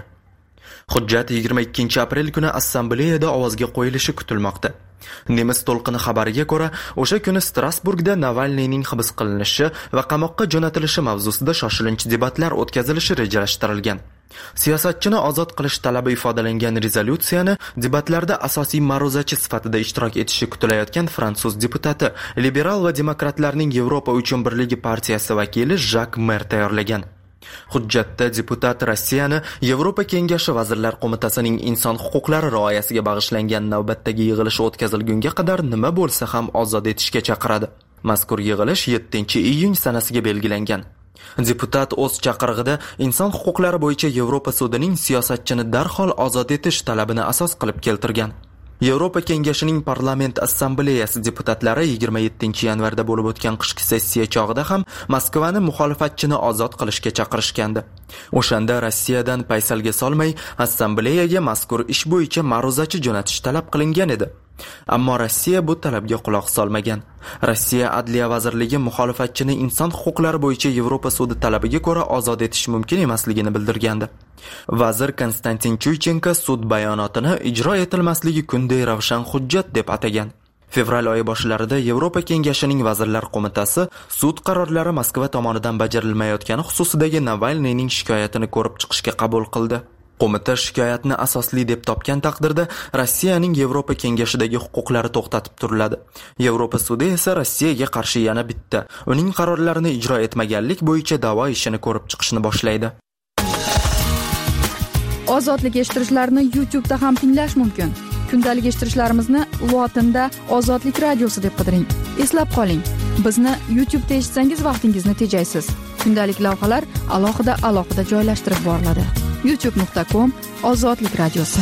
Hujjat yigirma ikkinchi aprel kuni assambleyada ovozga qo'yilishi kutilmoqda. Nemis to'lqini xabariga ko'ra, o'sha kuni Strasburgda Navalniyning hibs qilinishi va qamoqqa jo'natilishi mavzusida shoshilinch debatlar o'tkazilishi rejalashtirilgan. Siyosatchini ozod qilish talabi ifodalangan rezolyutsiyani debatlarda asosiy ma'ruzachi sifatida ishtirok etishi kutilayotgan fransuz deputati, liberal va demokratlarning Yevropa uchun birligi partiyasi vakili Jak Mer tayyorlagan. Hujjatda deputat Rossiyani Yevropa Kengashi Vazirlar Qo'mitasining inson huquqlari rioyasiga bag'ishlangan navbatdagi yig'ilish o'tkazilgunga qadar nima bo'lsa ham ozod etishga chaqiradi. Mazkur yig'ilish yettinchi iyun sanasiga belgilangan. Deputat o'z chaqirig'ida inson huquqlari bo'yicha Yevropa sudining siyosatchini darhol ozod etish talabini asos qilib keltirgan. Yevropa Kengashining parlament assambleyasi deputatlari yigirma yettinchi yanvarda bo'lib o'tgan qishki sessiya chog'ida ham Moskvani muxolifatchini ozod qilishga chaqirishgandi. O'shanda Rossiyadan paysalga solmay assambleyaga mazkur ish bo'yicha ma'ruzachi jo'natish talab qilingan edi. Ammo Rossiya bu talabga quloq solmagan. Rossiya Adliya vazirligi muxolifatchini inson huquqlari bo'yicha Yevropa sudi talabiga ko'ra ozod etish mumkin emasligini bildirgandi. Vazir Konstantin Chuychenko sud bayonotini ijro etilmasligi kunday ravshan hujjat deb atagan. Fevral oyi boshlarida Yevropa Kengashining Vazirlar Qo'mitasi sud qarorlari Moskva tomonidan bajarilmayotgani xususidagi Navalniyning shikoyatini ko'rib chiqishga qabul qildi. Qo'mita shikoyatni asosli deb topgan taqdirda Rossiyaning Yevropa Kengashidagi huquqlari to'xtatib turiladi. Yevropa sudi esa Rossiyaga qarshi yana bitta, uning qarorlarini ijro etmaganlik bo'yicha da'vo ishini ko'rib chiqishni boshlaydi. Ozodlik eshittirishlarni YouTube'da ham tinglash mumkin. Kundalik eshittirishlarimizni lotinda Ozodlik radiosi deb qidiring. Eslab qoling, bizni YouTube'da eshitsangiz vaqtingizni tejaysiz. Kundalik lavhalar alohida alohida joylashtirib boriladi. youtube nuqta com Ozodlik radiosi.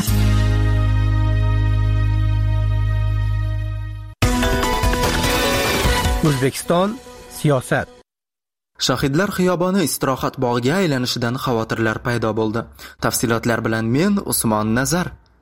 O'zbekiston siyosat. Shahidlar xiyoboni istirohat bog'iga aylanishidan xavotirlar paydo bo'ldi. Tafsilotlar bilan men Usmon Nazar.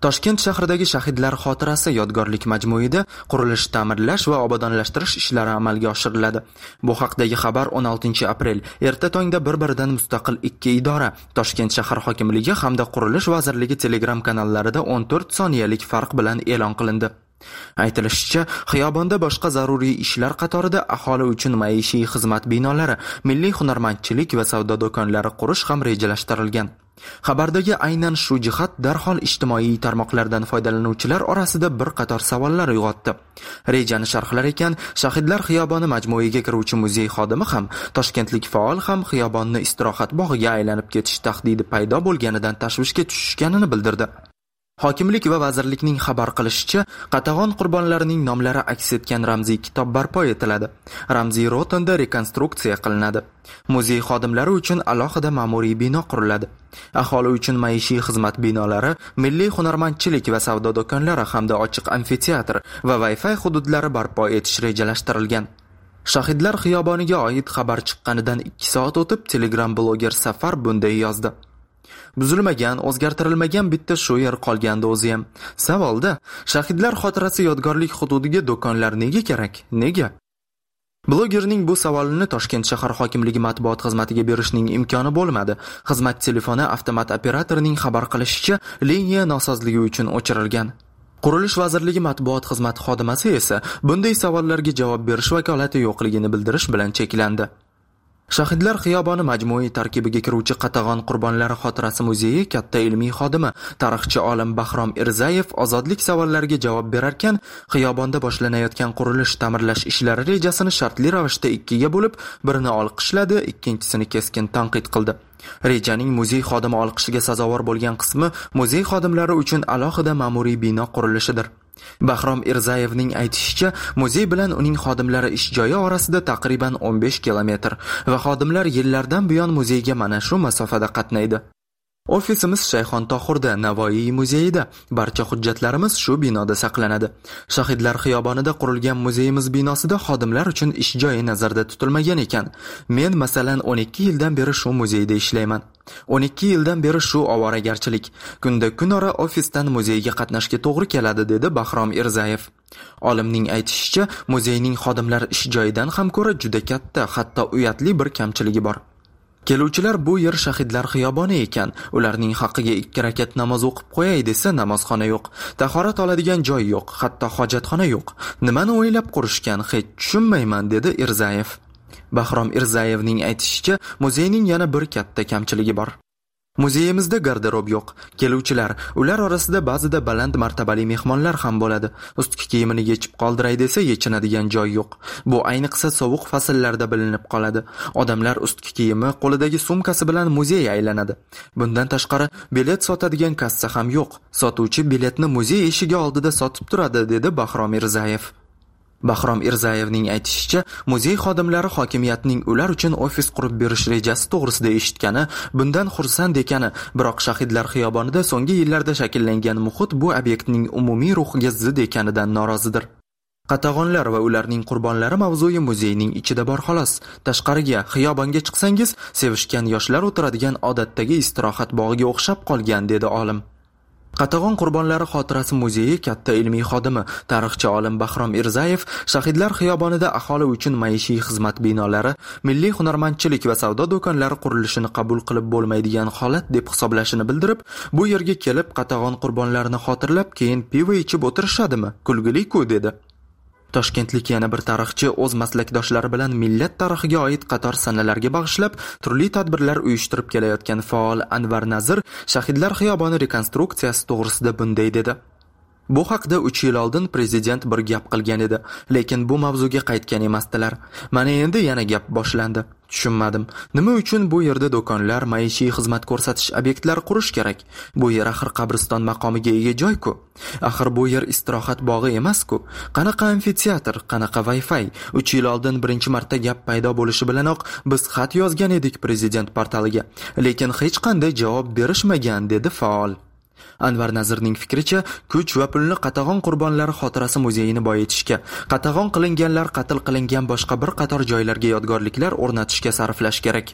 Toshkent shahridagi Shahidlar xotirasi yodgorlik majmuida qurilish, ta'mirlash va obodonlashtirish ishlari amalga oshiriladi. Bu haqdagi xabar o'n oltinchi aprel erta tongda bir-biridan mustaqil ikki idora, Toshkent shahar hokimligi hamda Qurilish vazirligi Telegram kanallarida o'n to'rt soniyalik farq bilan e'lon qilindi. Aytilishicha, xiyobonda boshqa zaruriy ishlar qatorida aholi uchun maishiy xizmat binolari, milliy hunarmandchilik va savdo do'konlari qurish ham rejalashtirilgan. Xabardagi aynan shu jihat darhol ijtimoiy tarmoqlardan foydalanuvchilar orasida bir qator savollar uyg'otdi. Rejani sharhlar ekan, Shahidlar xiyoboni majmuiga kiruvchi muzey xodimi ham, toshkentlik faol ham xiyobonni istirohat bog'iga aylanib ketish tahdidi paydo bo'lganidan tashvishga tushishganini bildirdi. Hokimlik va vazirlikning xabar qilishicha, qatag'on qurbonlarining nomlari aks etgan ramziy kitob barpo etiladi. Ramziy rotonda rekonstruksiya qilinadi. Muzey xodimlari uchun alohida ma'muriy bino quriladi. Aholi uchun maishiy xizmat binolari, milliy hunarmandchilik va savdo do'konlari hamda ochiq amfiteatr va Wi-Fi hududlari barpo etish rejalashtirilgan. Shahidlar xiyoboniga oid xabar chiqqanidan ikki soat o'tib, Telegram bloger Safar bunday yozdi. Buzilmagan, o'zgartirilmagan bitta shu yer qolgandi o'zi ham. Savolda, Shahidlar xotirasi yodgorlik hududiga do'konlar nega kerak? Nega? Blogerning bu savolini Toshkent shahar hokimligi matbuot xizmatiga berishning imkoni bo'lmadi. Xizmat telefoni avtomat operatorining xabar qilishicha, liniya nosozligi uchun o'chirilgan. Qurilish vazirligi matbuot xizmati xodimasi esa bunday savollarga javob berish vakolati yo'qligini bildirish bilan cheklandi. Shahidlar xiyoboni majmui tarkibiga kiruvchi Qatag'on qurbonlari xotirasi muzeyi katta ilmiy xodimi, tarixchi olim Bahrom Irzayev ozodlik savollariga javob berarkan, xiyobonda boshlanayotgan qurilish ta'mirlash ishlari rejasini shartli ravishda ikkiga bo'lib, birini olqishladi, ikkinchisini keskin tanqid qildi. Rejaning muzey xodimi olqishiga sazovor bo'lgan qismi muzey xodimlari uchun alohida ma'muriy bino qurilishidir. Bahrom Irzayevning aytishicha, muzey bilan uning xodimlari ish joyi orasida taqriban o'n besh kilometr va xodimlar yillardan buyon muzeyga mana shu masofada qatnaydi. Ofisimiz Shayxon Tohirda, Navoiy muzeyida. Barcha hujjatlarimiz shu binoda saqlanadi. Shahidlar xiyobonida qurilgan muzeyimiz binosida xodimlar uchun ish joyi nazarda tutilmagan ekan. Men masalan o'n ikki yildan beri shu muzeyda ishlayman. o'n ikki yildan beri shu ovoragarchilik. Kunda kunora ofisdan muzeyga qatnashga to'g'ri keladi, dedi Bahrom Irzayev. Olimning aytishicha, muzeyning xodimlar ish joyidan ham ko'ra juda katta, hatto uyatli bir kamchiligi bor. Keluvchilar bu yer Shahidlar xiyoboni ekan, ularning haqqiga ikki rakat namoz o'qib qo'yay desa, namozxona yo'q, tahorat oladigan joy yo'q, hatto hojatxona yo'q. Nimani o'ylab qurishgan, hech tushunmayman, dedi Irzayev. Bahrom Irzayevning aytishicha, muzeyning yana bir katta kamchiligi bor. Muzeyimizda garderob yo'q. Keluvchilar, ular orasida ba'zida baland martabali mehmonlar ham bo'ladi. Ustki kiyimini yechib qoldiray desa, yechinadigan joy yo'q. Bu ayniqsa sovuq fasllarda bilinib qoladi. Odamlar ustki kiyimi, qo'lidagi sumkasi bilan muzey aylanadi. Bundan tashqari, bilet sotadigan kassa ham yo'q. Sotuvchi biletni muzey eshigi oldida sotib turadi, dedi Bahrom Irzayev. Bahrom Irzayevning aytishicha, muzey xodimlari hokimiyatning ular uchun ofis qurib berish rejasi to'g'risida eshitgani, bundan xursand ekani, biroq Shahidlar xiyobonida so'nggi yillarda shakllangan muhit bu obyektning umumiy ruhiga zid ekanidan norozidir. Qatag'onlar va ularning qurbonlari mavzuyi muzeyning ichida bor xolos. Tashqariga, xiyobonga chiqsangiz, sevishgan yoshlar o'tiradigan odatdagi istirohat bog'iga o'xshab qolgan, dedi olim. Qatag'on qurbonlari xotirasi muzeyi katta ilmiy xodimi, tarixchi olim Bahrom Irzayev Shahidlar xiyobonida aholi uchun maishiy xizmat binolari, milliy hunarmandchilik va savdo do'konlari qurilishini qabul qilib bo'lmaydigan holat deb hisoblashini bildirib, bu yerga kelib Qatag'on qurbonlarini xotirlab, keyin pivo ichib o'tirishadimi? Kulgili-ku, dedi. Toshkentlik yana bir tarixchi o'z maslakdoshlari bilan millat tarixiga oid qator sanalarga bag'ishlab turli tadbirlar uyushtirib kelayotgan faol Anvar Nazir Shahidlar xiyoboni rekonstruksiyasi to'g'risida bunday dedi. Bu haqda uch yil oldin prezident bir gap qilgan edi, lekin bu mavzuga qaytgan emasdilar. Mana endi yana gap boshlandi. Tushunmadim. Nima uchun bu yerda do'konlar, maishiy xizmat ko'rsatish obyektlari qurish kerak? Bu yer axir qabriston maqomiga ega joy-ku. Axir bu yer istirohat bog'i emas-ku. Qanaqa amfiteatr, qanaqa Wi-Fi? uch yil oldin birinchi marta gap paydo bo'lishi bilanoq biz xat yozgan edik prezident portaliga, lekin hech qanday javob berishmagan, dedi faol. Anvar Nazirning fikricha, kuch va pulni Qatag'on qurbonlari xotirasi muzeyini boyitishga, Qatag'on qilinganlar qatl qilingan boshqa bir qator joylarga yodgorliklar o'rnatishga sarflash kerak.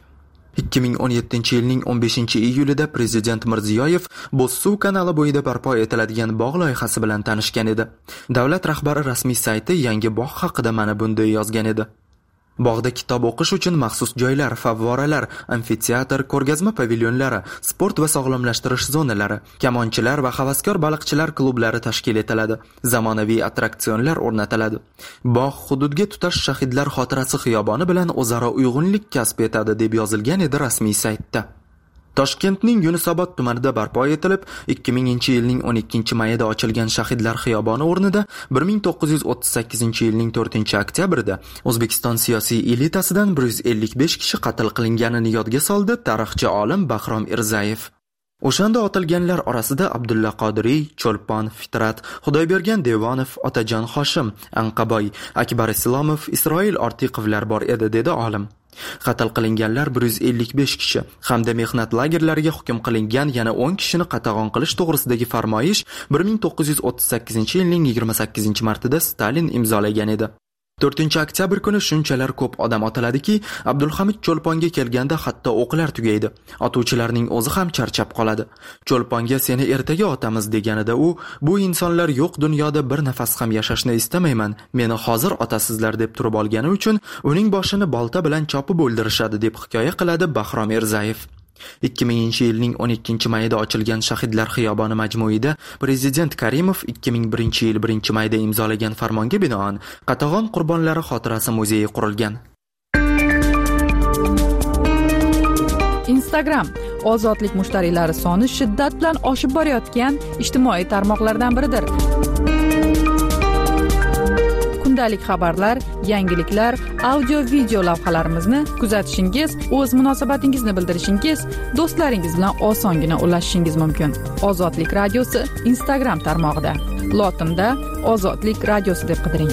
ikki ming o'n yettinchi yilning o'n beshinchi iyulida prezident Mirziyoyev Bo'zsuv kanali bo'yida barpo etiladigan bog' loyihasi bilan tanishgan edi. Davlat rahbari rasmiy sayti yangi bog' haqida mana bunday yozgan edi. Bog'da kitob o'qish uchun maxsus joylar, favvoralar, amfiteatr, ko'rgazma pavilyonlari, sport va sog'lomlashtirish zonalari, kamonchilar va havaskor baliqchilar klublari tashkil etiladi. Zamonaviy attraksionlar o'rnatiladi. Bog' hududga tutash shahidlar xotirasi xiyoboni bilan o'zaro uyg'unlik kasb etadi deb yozilgan edi rasmiy saytda. Toshkentning Yunusobod tumanida barpo etilib, ikki minginchi yilning o'n ikkinchi mayida ochilgan Shahidlar xiyoboni o'rnida bir ming to'qqiz yuz o'ttiz sakkizinchi yilning to'rtinchi oktyabrida O'zbekiston siyosiy elitasidan bir yuz ellik besh kishi qatl qilinganini yodga soldi tarixchi olim Bahrom Irzayev. O'shanda otilganlar orasida Abdulla Qodiriy, Cho'lpon Fitrat, Xudoybergan Devonov, Otajon Hoshim, Anqaboy, Akbar Islomov, Isroil Ortiqovlar bor edi, dedi olim. Qatl qilinganlar bir yuz ellik besh kishi hamda mehnat lagerlariga hukm qilingan yana o'n kishini qatag'on qilish to'g'risidagi farmoyish bir ming to'qqiz yuz o'ttiz sakkizinchi yilning yigirma sakkizinchi martida Stalin imzolagan edi. to'rtinchi oktyabr kuni shunchalar ko'p odam otiladiki, Abdulhamid Cho'lponga kelganda hatto o'qlar tugaydi. Otuvchilarning o'zi ham charchab qoladi. Cho'lponga seni ertaga otamiz deganida u, bu insonlar yo'q dunyoda bir nafas ham yashashni istamayman, meni hozir otasizlar deb turib olgani uchun uning boshini bolta bilan chopib o'ldirishadi deb hikoya qiladi Bahrom Erzayev. ikki minginchi yilning o'n ikkinchi mayida ochilgan Shahidlar xiyoboni majmuida prezident Karimov ikki ming birinchi yil birinchi mayda imzolagan farmonga binoan Qatag'on qurbonlari xotirasi muzeyi qurilgan. Instagram ozodlik mushtariylari soni shiddat bilan oshib borayotgan ijtimoiy tarmoqlardan biridir. Kundalik xabarlar, yangiliklar, audio-video lavhalarimizni kuzatishingiz, o'z munosabatingizni bildirishingiz, do'stlaringiz bilan osongina ulashishingiz mumkin. Ozodlik radiosi Instagram tarmog'ida. Lotinda Ozodlik radiosi deb qidiring.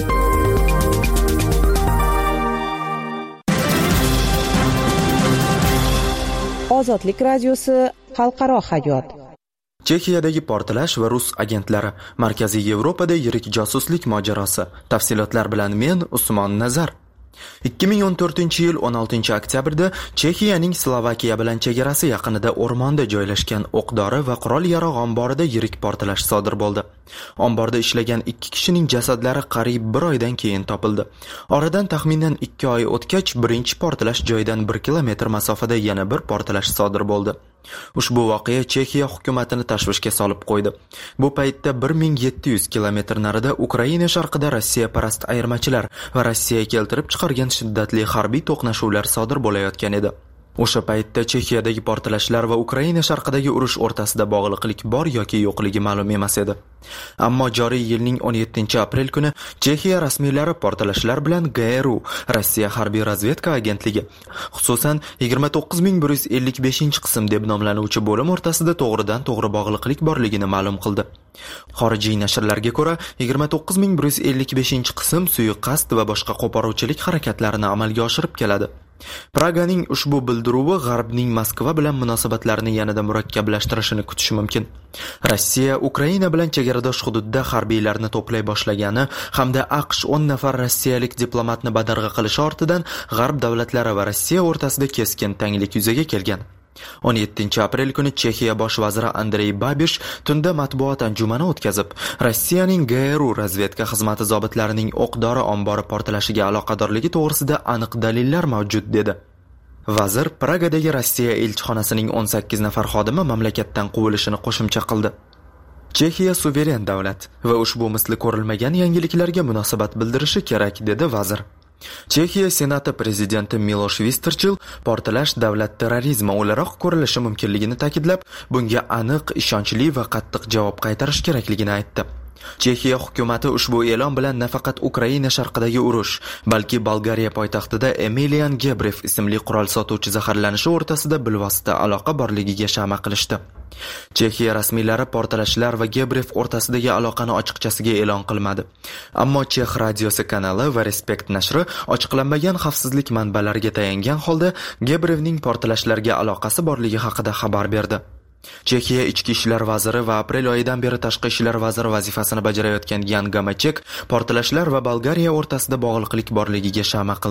Ozodlik radiosi xalqaro hayot. Chexiyadagi portlash va rus agentlari, Markaziy Yevropada yirik josuslik mojarosi. Tafsilotlar bilan men Usmon Nazar. ikki ming o'n to'rtinchi yil o'n oltinchi oktyabrda Chexiyaning Slovakiya bilan chegarasi yaqinida o'rmonda joylashgan o'q-dori va qurol-yarog' omborida yirik portlash sodir bo'ldi. Omborda ishlagan ikki kishining jasadlari qariyb bir oydan keyin topildi. Oradan taxminan ikki oy o'tgach, birinchi portlash joyidan bir kilometr masofada yana bir portlash sodir bo'ldi. Ushbu voqea Chexiya hukumatini tashvishga solib qo'ydi. Bu paytda bir ming yetti yuz kilometr narida Ukraina sharqida Rossiya parast ayirmachilar va Rossiya keltirib chiqargan shiddatli harbiy to'qnashuvlar sodir bo'layotgan edi. O'sha paytda Chexiyadagi portlashlar va Ukraina sharqidagi urush o'rtasida bog'liqlik bor yoki yo'qligi ma'lum emas edi. Ammo joriy yilning o'n yettinchi aprel kuni Chexiya rasmiylari portlashlar bilan G R U, Rossiya harbiy razvedka agentligi, xususan yigirma to'qqiz ming bir yuz ellik beshinchi qism deb nomlanuvchi bo'lim o'rtasida to'g'ridan to'g'ri bog'liqlik borligini ma'lum qildi. Xorijiy nashrlarga ko'ra, yigirma to'qqiz ming bir yuz ellik beshinchi qism suiqasd va boshqa qo'poruvchilik harakatlarini amalga oshirib keladi. Praganing ushbu bildiruvi G'arbning Moskva bilan munosabatlarini yanada murakkablashtirishini kutish mumkin. Rossiya Ukraina bilan chegaradosh hududda harbiylarni to'play boshlagani hamda AQSh o'n nafar rossiyalik diplomatni badarg'a qilishi ortidan G'arb davlatlari va Rossiya o'rtasida keskin tanglik yuzaga kelgan. o'n yettinchi aprel kuni Chexiya bosh vaziri Andrey Babish tunda matbuot anjumani o'tkazib, Rossiyaning G R U razvedka xizmati zobitlarining o'q-dori ombori portlashiga aloqadorligi to'g'risida aniq dalillar mavjud dedi. Vazir Pragadagi Rossiya elchixonasining o'n sakkiz nafar xodimi mamlakatdan quvilishini qo'shimcha qildi. Chexiya suveren davlat va ushbu misli ko'rilmagan yangiliklarga munosabat bildirishi kerak, dedi vazir. Chexiya Senati prezidenti Milosh Visterchil portlash davlat terrorizmi o'laroq ko'rilishi mumkinligini ta'kidlab, bunga aniq, ishonchli va qattiq javob qaytarish kerakligini aytdi. Chexiya hukumati ushbu e'lon bilan nafaqat Ukraina sharqidagi urush, balki Bolgariya poytaxtida Emilian Gebrev ismli qurol sotuvchi zaharlanishi o'rtasida bilvosita aloqa borligiga shama qilishdi. Chexiya rasmiylari portlashlar va Gebrev o'rtasidagi aloqani ochiqchasiga e'lon qilmadi. Ammo Chex radiosi kanali va Respekt nashri ochiqlanmagan xavfsizlik manbalariga tayangan holda Gebrevning portlashlarga aloqasi borligi haqida xabar berdi. Chexiya ichki ishlar vaziri va aprel oyidan beri tashqi ishlar vaziri vazifasini bajarayotgan Yan Gamachek portlashlar va Bolgariya o'rtasida bog'liqlik borligiga shama qildi.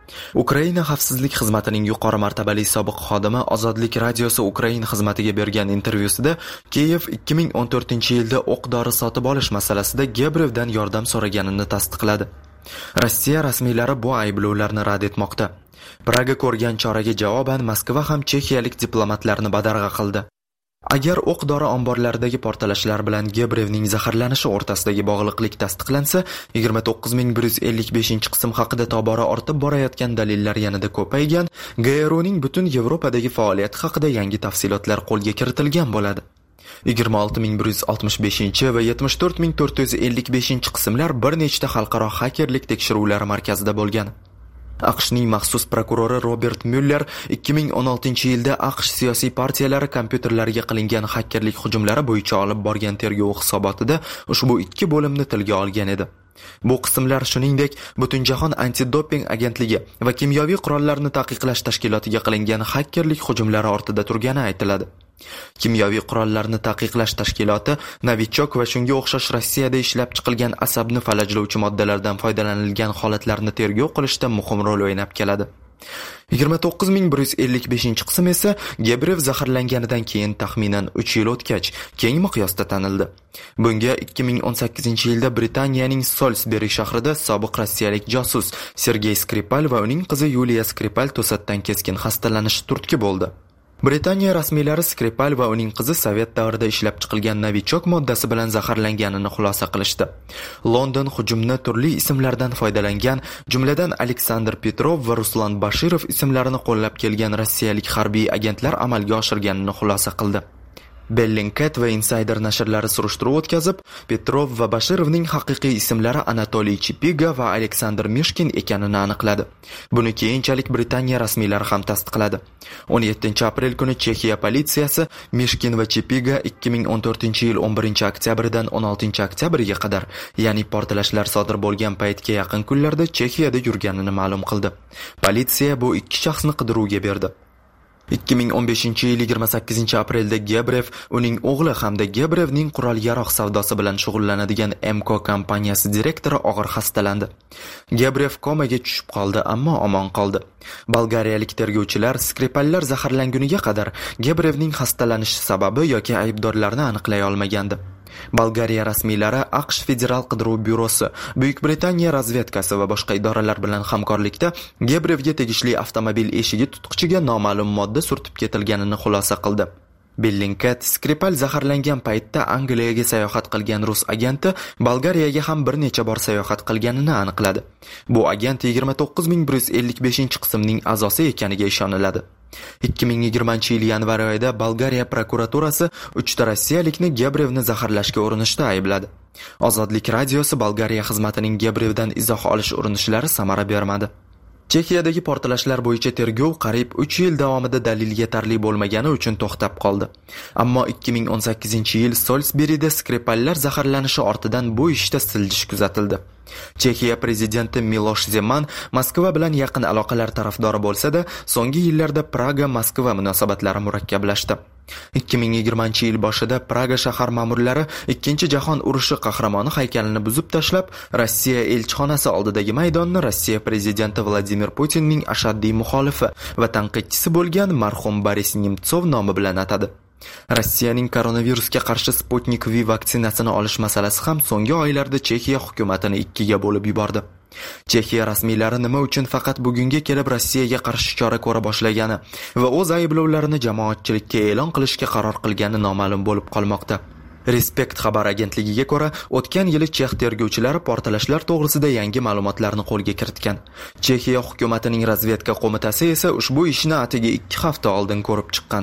Ukraina xavfsizlik xizmatining yuqori martabali sobiq xodimi Ozodlik radiosi Ukraina xizmatiga bergan intervyusida Kiyev ikki ming o'n to'rtinchi yilda o'q-dori sotib olish masalasida Gebrevdan yordam so'raganini tasdiqladi. Rossiya rasmiylari bu ayblovlarni rad etmoqda. Praga ko'rgan choraga javoban Moskva ham chexiyalik diplomatlarni badarg'a qildi. Agar o'q-dori omborlaridagi portlashlar bilan Gebrevning zaharlanishi o'rtasidagi bog'liqlik tasdiqlansa, yigirma to'qqiz ming bir yuz ellik beshinchi qism haqida tobora ortib borayotgan dalillar yanada ko'paygan, G R Uning butun Yevropadagi faoliyati haqida yangi tafsilotlar qo'lga kiritilgan bo'ladi. yigirma olti ming bir yuz oltmish beshinchi va yetmish to'rt ming to'rt yuz ellik beshinchi qismlar bir nechta xalqaro hakerlik tekshiruvlari markazida bo'lgan. AQShning maxsus prokurori Robert Mueller ikki ming o'n oltinchi yilda AQSh siyosiy partiyalari kompyuterlariga qilingan hakerlik hujumlari bo'yicha olib borgan tergov hisobotida ushbu ikki bo'limni tilga olgan edi. Bu qismlar shuningdek Butunjahon antidoping agentligi va kimyoviy qurollarni taqiqlash tashkilotiga qilingan hakerlik hujumlari ortida turgani aytiladi. Kimyoviy qurollarni taqiqlash tashkiloti Novichok va shunga o'xshash Rossiyada ishlab chiqilgan asabni falajlovchi moddalardan foydalanilgan holatlarni tergov qilishda muhim rol o'ynab keladi. yigirma to'qqiz ming bir yuz ellik beshinchi qism esa Gebrev zaharlanganidan keyin taxminan uch yil o'tgach keng miqyosda tanildi. Bunga ikki ming o'n sakkizinchi yilda Britaniyaning Salisbury shahrida sobiq rossiyalik josus Sergey Skripal va uning qizi Yuliya Skripal to'satdan keskin xastalanishi turtki bo'ldi. Britaniya rasmiylari Skripal va uning qizi Sovet davrida ishlab chiqilgan Novichok moddasi bilan zaharlanganini xulosa qilishdi. London hujumni turli ismlardan foydalangan, jumladan Aleksandr Petrov va Ruslan Bashirov ismlarini qo'llab kelgan rossiyalik harbiy agentlar amalga oshirganini xulosa qildi. Bellingcat va Insider nashrlari surishtiruv o'tkazib, Petrov va Bashirovning haqiqiy ismlari Anatoliy Chipiga va Aleksandr Mishkin ekanini aniqladi. Buni keyinchalik Britaniya rasmiylari ham tasdiqladi. o'n yettinchi aprel kuni Chexiya politsiyasi Mishkin va Chipiga ikki ming o'n to'rtinchi yil o'n birinchi oktyabrdan o'n oltinchi oktyabrga qadar, ya'ni portlashlar sodir bo'lgan paytga yaqin kunlarda Chexiyada yurganini ma'lum qildi. Politsiya bu ikki shaxsni qidiruvga berdi. ikki ming o'n beshinchi yil yigirma sakkizinchi aprelda Gebrev, uning o'g'li hamda Gebrevning qurol-yarog' savdosi bilan shug'ullanadigan M K kompaniyasi direktori og'ir xastalandi. Gebrev komaga tushib qoldi, ammo omon qoldi. Bolgariyalik tergovchilar Skripallar zaharlanguniga qadar Gebrevning xastalanishi sababi yoki aybdorlarni aniqlay olmagandi. Bolgariya rasmiylari AQSh Federal qidiruv byurosi, Buyuk Britaniya razvedkasi va boshqa idoralar bilan hamkorlikda Gebrevga tegishli avtomobil eshigi tutqichiga noma'lum modda surtib ketilganini xulosa qildi. Bellingcat Skripal zaharlangan paytda Angliyaga sayohat qilgan rus agenti Bolgariyaga ham bir necha bor sayohat qilganini aniqladi. Bu agent yigirma to'qqiz ming bir yuz ellik beshinchi qismning a'zosi ekaniga ishoniladi. ikki ming yigirmanchi yil yanvar oyida Bolgariya prokuraturasi uchta rossiyalikni Gebrevni zaharlashga urinishda aybladi. Ozodlik radiosi Bolgariya xizmatining Gebrevdan izoh olish urinishlari samara bermadi. Chexiyadagi portlashlar bo'yicha tergov qariyb uch yil davomida dalil yetarli bo'lmagani uchun to'xtab qoldi. Ammo ikki ming o'n sakkizinchi yil Salisburyda Skripallar zaharlanishi ortidan bu ishda siljish kuzatildi. Chexiya prezidenti Milosh Zeman Moskva bilan yaqin aloqalar tarafdori bo'lsa-da, so'nggi yillarda Praga-Moskva munosabatlari murakkablashdi. ikki ming yigirmanchi yil boshida Praga shahar ma'murlari Ikkinchi jahon urushi qahramoni haykalini buzib tashlab, Rossiya elchixonasi oldidagi maydonni Rossiya prezidenti Vladimir Putinning ashaddiy muxolifi va tanqidchisi bo'lgan marhum Boris Nemtsov nomi bilan atadi. Rossiyaning koronavirusga qarshi Sputnik V vaksinasini olish masalasi ham so'nggi oylarda Chexiya hukumatini ikkiga bo'lib yubordi. Chexiya rasmiylari nima uchun faqat bugunga kelib Rossiyaga qarshi chora ko'ra boshlagani va o'z ayblovlarini jamoatchilikka e'lon qilishga qaror qilgani noma'lum bo'lib qolmoqda. Respekt xabar agentligiga ko'ra, o'tgan yili chex tergovchilari portlashlar to'g'risida yangi ma'lumotlarni qo'lga kiritgan. Chexiya hukumatining razvedka qo'mitasi esa ushbu ishni atigi ikki hafta oldin ko'rib chiqqan.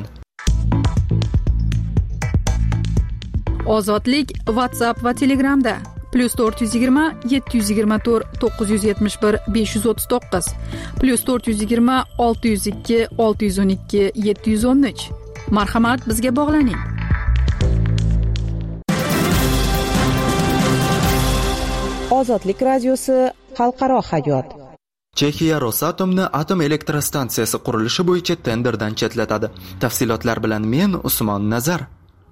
Ozodlik WhatsApp va Telegramda plus to'rt yuz yigirma yetti yuz yigirma to'rt to'qqiz yuz yetmish bir besh yuz o'ttiz to'qqiz plus to'rt yuz yigirma olti yuz ikki olti yuz o'n ikki yetti yuz o'n uch. Marhamat, bizga bog'laning. Ozodlik radiosi xalqaro hayot. Chexiya Rosatomni atom elektrostansiyasi qurilishi bo'yicha tenderdan chetlatadi. Tafsilotlar bilan men Usmon Nazar.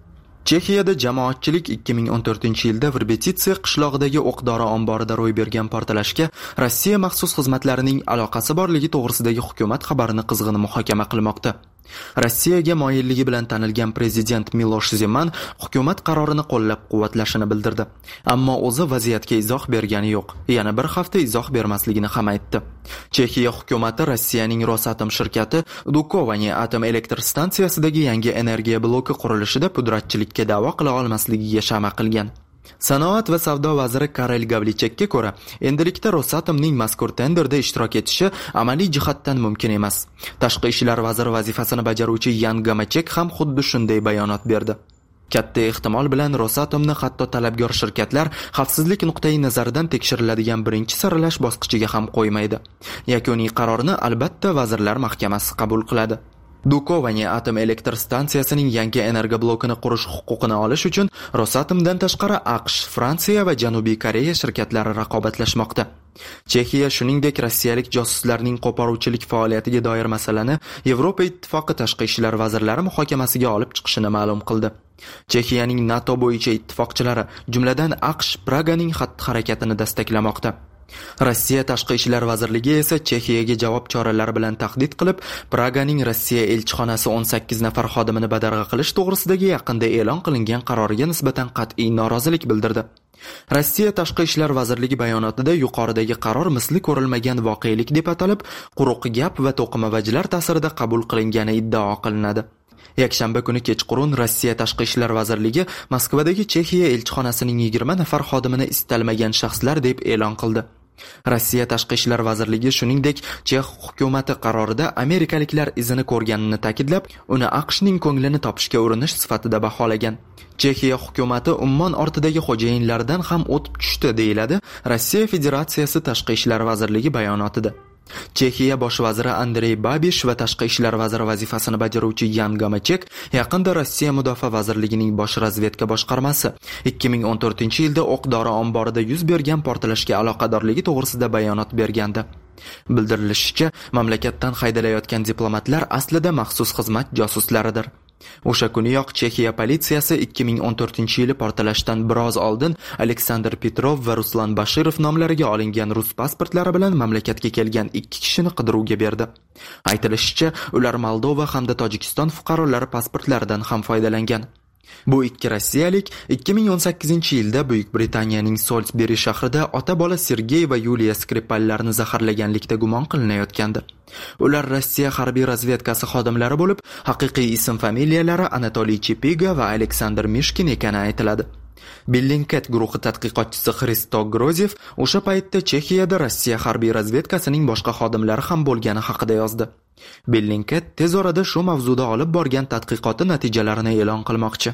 Chexiyada jamoatchilik ikki ming o'n to'rtinchi yilda Verbetitsiya qishlog'idagi o'q-dori omborida ro'y bergan portlashga Rossiya maxsus xizmatlarining aloqasi borligi to'g'risidagi hukumat xabarini qizg'in muhokama qilmoqda. Rossiyaga moyilligi bilan tanilgan prezident Milosh Zeman hukumat qarorini qo'llab-quvvatlashini bildirdi. Ammo o'zi vaziyatga izoh bergani yo'q. Yana bir hafta izoh bermasligini ham aytdi. Chexiya hukumati Rossiyaning Rosatom shirkati Dukovany atom elektr stansiyasidagi yangi energiya bloki qurilishida pudratchilikka da'vo qila olmasligiga shama qilgan. Sanoat va savdo vaziri Karel Gavlichekka ko'ra, endilikda Rosatomning mazkur tenderda ishtirok etishi amaliy jihatdan mumkin emas. Tashqi ishlar vaziri vazifasini bajaruvchi Yan Gamachek ham xuddi shunday bayonot berdi. Katta ehtimol bilan Rosatomni hatto talabgor shirkatlar xavfsizlik nuqtai nazaridan tekshiriladigan birinchi saralash bosqichiga ham qo'ymaydi. Yakuniy qarorni albatta vazirlar mahkamasi qabul qiladi. Dukovany atom elektr stansiyasining yangi energiya blokini qurish huquqini olish uchun Rosatomdan tashqari AQSh, Fransiya va Janubiy Koreya shirkatlari raqobatlashmoqda. Chexiya shuningdek rossiyalik josuslarning qo'poruvchilik faoliyatiga doir masalani Yevropa ittifoqi tashqi ishlar vazirlari muhokamasiga olib chiqishini ma'lum qildi. Chexiyaning NATO bo'yicha ittifoqchilari, jumladan AQSh, Praganing xatti-harakatini destaklamoqda. Rossiya tashqi ishlar vazirligi esa Chexiyaga javob choralari bilan tahdid qilib, Praganing Rossiya elchixonasi o'n sakkiz nafar xodimini badarg'a qilish to'g'risidagi yaqinda e'lon qilingan qaroriga nisbatan qat'iy norozilik bildirdi. Rossiya tashqi ishlar vazirligi bayonotida yuqoridagi qaror misli ko'rilmagan voqelik deb atalib, quruq gap va to'qimavajlar ta'sirida qabul qilingani iddao qilinadi. Yakshanba kuni kechqurun Rossiya tashqi ishlar vazirligi Moskvadagi Chexiya elchixonasining yigirma nafar xodimini istalmagan shaxslar deb e'lon qildi. Rossiya tashqi ishlar vazirligi shuningdek Chex hukumati qarorida amerikaliklar izini ko'rganini ta'kidlab, uni AQShning ko'nglini topishga urinish sifatida baholagan. Chexiya hukumati ummon ortidagi xo'jayinlardan ham o'tib tushdi deyiladi Rossiya Federatsiyasi tashqi ishlar vazirligi bayonotida. Chexiya bosh vaziri Andrey Babish va tashqi ishlar vaziri vazifasini bajaruvchi Yan Gamachek yaqinda Rossiya mudofaa vazirligining bosh razvedka boshqarmasi ikki ming o'n to'rtinchi yilda o'q-dori omborida yuz bergan portlashga aloqadorligi to'g'risida bayonot bergandi. Bildirilishicha, mamlakatdan haydalayotgan diplomatlar aslida maxsus xizmat josuslaridir. O'sha kuniyoq Chexiya politsiyasi ikki ming o'n to'rtinchi yili portlashdan biroz oldin Aleksandr Petrov va Ruslan Bashirov nomlariga olingan rus pasportlari bilan mamlakatga kelgan ikki kishini qidiruvga berdi. Aytilishicha, ular Moldova hamda Tojikiston fuqarolari pasportlaridan ham foydalangan. Bu ikki rossiyalik ikki ming o'n sakkizinchi yilda Buyuk Britaniyaning Salisbury shahrida ota-bola Sergey va Yuliya Skripallarni zaharlaganlikda gumon qilinayotgandi. Ular Rossiya harbiy razvedkasi xodimlari bo'lib, haqiqiy ism-familiyalari Anatoliy Chepiga va Aleksandr Mishkin ekani aytiladi. Bellingcat guruhi tadqiqotchisi Xristo Grozev o'sha paytda Chexiyada Rossiya harbiy razvedkasining boshqa xodimlari ham bo'lgani haqida yozdi. Bellingcat tez orada shu mavzuda olib borgan tadqiqoti natijalarini e'lon qilmoqchi.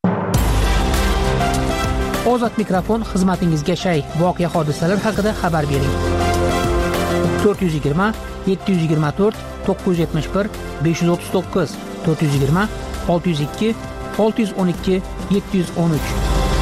Ozod mikrofon xizmatingizga shay. Voqea hodisalar haqida xabar bering. to'rt yuz yigirma yetti yuz yigirma to'rt to'qqiz yuz yetmish bir besh yuz o'ttiz to'qqiz to'rt yuz yigirma olti yuz ikki olti yuz o'n ikki yetti yuz o'n uch.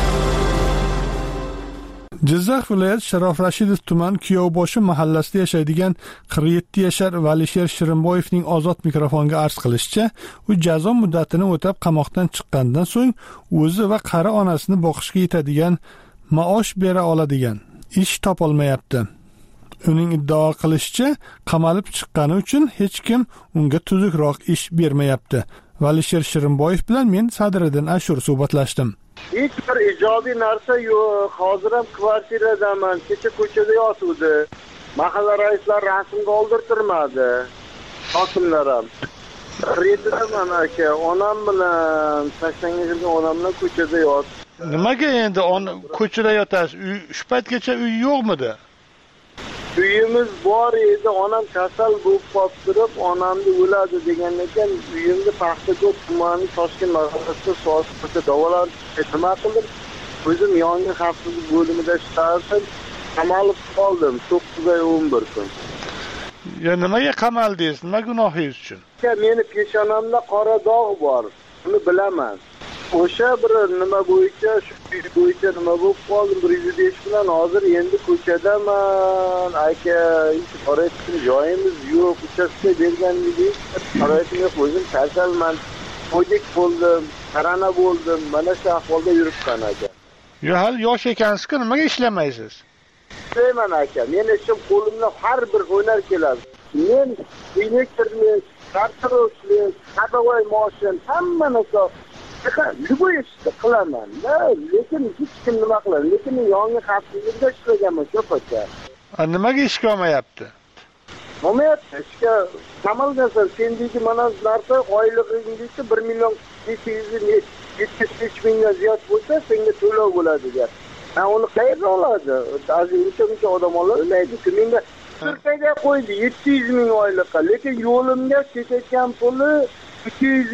Jizzax viloyati Sharof Rashidov tuman Kuyovboshi mahallasida yashaydigan qirq yetti yashar Valisher Shirinboyevning ozod mikrofonga arz qilishicha, u jazo muddatini o'tab qamoqdan chiqqandan so'ng o'zi va qari onasini boqishga yetadigan maosh bera oladigan ish topolmayapti. Uning iddao qilishicha, qamalib chiqqani uchun hech kim unga tuzukroq ish bermayapti. Valisher Shirinboyev bilan men Sadriddin Ashur suhbatlashdim. Hech bir ijobiy narsa yo'q. Hozir ham kvartiradaman. Kecha ko'chada yotuvdi. Mahalla raislar rasmga oldirtirmadi. Hokimlar ham. Retidaman aka, onam bilan tashlanga kirgan onam bilan ko'chada yot. Nimaga endi on ko'chada yotasiz? Uy shu paytgacha uy yo'qmidi? Uyimiz bor edi, onam kasal bo'lib qolib turib, onamni o'ladi degan ekan, uyimni Paxtakor tumani Toshkent mahallasida soatda davolanib nima qildim? O'zim yong'in xavfsizlik bo'limida ishlardim, qamalib qoldim to'qqiz oy o'n bir kun. Ya nimaga qamaldingiz? Nima gunohingiz uchun? Meni peshonamda qora dog' bor, buni bilaman. O'sha bir nima bo'yicha, shu bo'yicha nima bo'lib qoldim, bir yuz besh bilan hozir endi ko'chadaman. Aka, hech borayotgan joyimiz yo'q, uchastka berganligimiz, qarayotgan o'zim kasalman. O'dik bo'ldim, tarana bo'ldim, mana shu ahvolda yuribman aka. Yo, hali yosh ekansiz-ku, nimaga ishlamaysiz? Ishlayman aka. Men ishim qo'limdan har bir hunar keladi. Men elektrlik, kartoshlik, hadovoy mashin, hamma narsa любой ishni qilaman. Lekin hech kim nima qiladi? Lekin yangi xavfsizlikda ishlaganman shu paytda. Nimaga ishga olmayapti? Olmayapti. Ishga qamalgansan, sen deydi mana narsa oylig'ingizda bir million besh yuz yetmish besh mingdan ziyod bo'lsa, senga to'lov bo'ladi deb. Ha, uni qayerdan oladi? Aziz uncha odam olmaydi. Menga Turkiyaga qo'ydi yetti yuz ming oylikqa, lekin yo'limga ketayotgan puli ikki yuz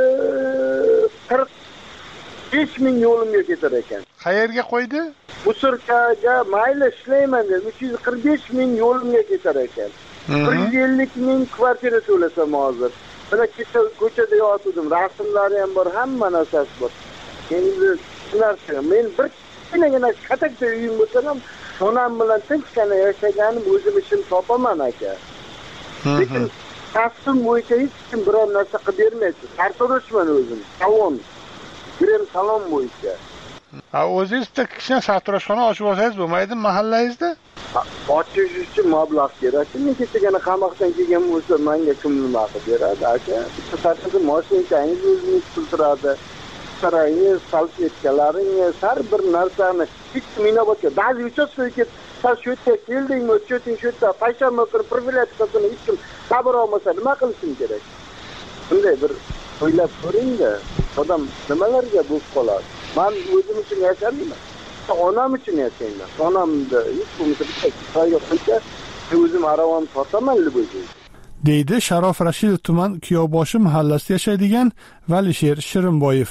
qirq besh ming yo'limga ketar ekan. Qayerga qo'ydi? Bu Turkiyaga mayli ishlayman deb uch yuz qirq besh ming yo'limga ketar ekan. bir yuz ellik ming kvartira to'lasam hozir. Mana kecha ko'chada yotdim, rasmlari ham bor, hamma narsasi bor. Endi narsa, men bir kichkinagina katakda uyim bo'lsa ham, onam bilan tinchgina yashaganim, o'zim ishim topaman aka. Lekin kasbim bo'yicha hech kim biror narsa qilib bermaydi. Sartaroshman o'zim, salon. Birim salon bo'yicha. Ha, o'zingizda kichkina sartaroshxona ochib olsangiz bo'lmaydi mahallangizda? Ochish uchun mablag' kerak. Men kechagina qamoqdan kelgan bo'lsa, menga kim nima qilib beradi aka? Sartada mashinangiz o'zingiz turadi. Sarangiz, salfetkalaringiz, har bir narsani hech kim inobatga. Ba'zi uchastkada sen shu yerga keldingmi, o'tding shu yerda payshanba kuni profilaktikasini hech kim sabr olmasa nima qilishim kerak? Bunday bir o'ylab ko'ring-da, odam nimalarga bo'lib qoladi. Men o'zim uchun yashayman. Onam uchun yashayman. Onamni hech bo'lmasa bitta joyga qo'ysa, o'zim aravam sotaman deb deydi Sharof Rashidov tuman Kuyovboshi mahallasida yashaydigan Valisher Shirinboyev.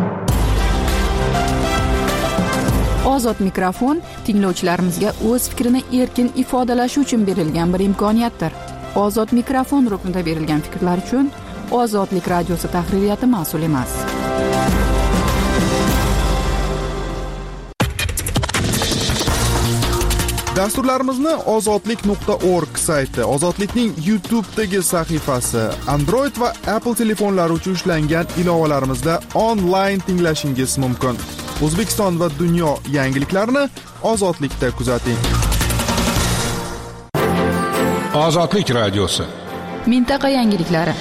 Ozod mikrofon tinglovchilarimizga o'z fikrini erkin ifodalashi uchun berilgan bir imkoniyatdir. Ozod mikrofon ruknida berilgan fikrlar uchun Ozodlik radiosi tahririyati mas'ul emas. Dasturlarimizni ozodlik nuqta org sayti, Ozodlikning YouTube'dagi sahifasi, Android va Apple telefonlari uchun ishlangan ilovalarimizda onlayn tinglashingiz mumkin. O'zbekiston va dunyo yangiliklarini Ozodlikda kuzating. Ozodlik radiosi. Mintaqa yangiliklari.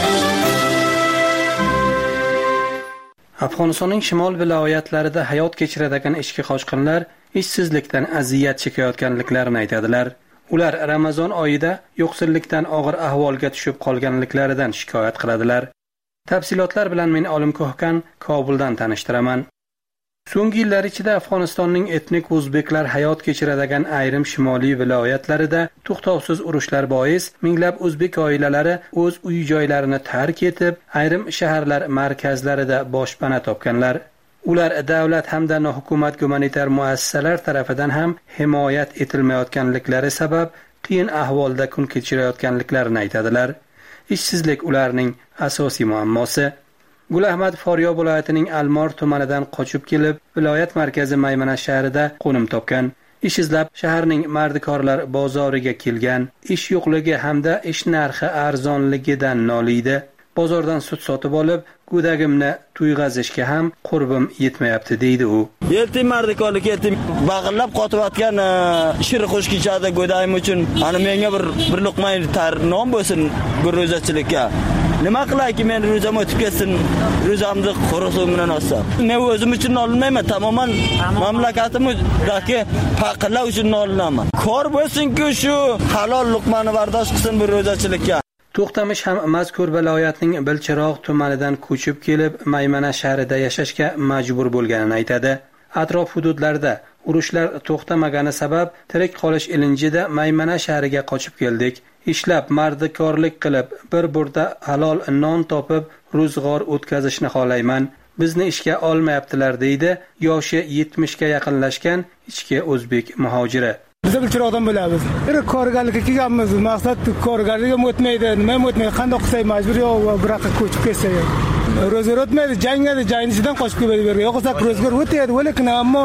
Afg'onistonning shimol viloyatlarida hayot kechiradigan ichki qochqinlar ishsizlikdan aziyat chekayotganliklarini aytadilar. Ular Ramazon oyida yo'qsillikdan og'ir ahvolga tushib qolganliklaridan shikoyat qiladilar. Tafsilotlar bilan men Olim Ko'hkan Kobuldan tanishtiraman. So'nggi yillar ichida Afg'onistonning etnik o'zbeklar hayot kechiradigan ayrim shimoliy viloyatlarida to'xtovsiz urushlar bois minglab o'zbek oilalari o'z uy-joylarini tark etib, ayrim shaharlar markazlarida boshpana topganlar. Ular davlat hamda nohukumat gumanitar muassasalar tarafidan ham himoyat etilmayotganliklari sabab qiyin ahvolda kun kechirayotganliklarini aytadilar. Ishsizlik ularning asosiy muammosi. Gul Ahmad Faryob viloyatining Almor tumanidan qochib kelib, viloyat markazi Maymana shahrida qo'nim topgan. Ish izlab shaharning mardikorlar bozoriga kelgan. Ish yo'qligi hamda ish narxi arzonligidan noliydi. Bozordan sut sotib olib, go'dagimni to'yg'azishga ham qurbim yetmayapti deydi u. Yeltim mardikorlik yeltim bag'illab qotib-yotgan shir qo'shkichada go'dagim uchun ana menga bir bir luqma tar non bo'lsin bir ro'zachilikka. Nima qilayki men ro'zam o'tib ketsin, ro'zamni qo'rqsam bilan olsam. Men o'zim uchun olmayman, tamoman mamlakatimdagi faqirlar uchun olaman. Kor bo'lsin-ku shu halol luqmani bardosh qilsin bir ro'zachilikka. To'xtamish ham mazkur viloyatning Bilchiroq tumanidan ko'chib kelib, Maymana shahrida yashashga majbur bo'lganini aytadi. Atrof hududlarda urushlar to'xtamagani sabab tirik qolish ilinjida Maymana shahriga qochib keldik. Ishlab, mardikorlik qilib, bir burda halol non topib, ro'zg'or o'tkazishni xohlayman. Bizni ishga olmayaptilar deydi yoshi yetmishga yaqinlashgan ichki o'zbek muhojiri. Biz Bilchiroqdan bo'lamiz. Bir korgarlikka kelganmiz. Maqsad korgarlikka o'tmaydi, nima o'tmaydi, qanday qilsak majbur yo'q, biroq ko'chib ketsak. Ro'zg'or o'tmaydi, jangga, jangdan qochib kelib bergan. Yo'qsa ro'zg'or o'taydi, lekin ammo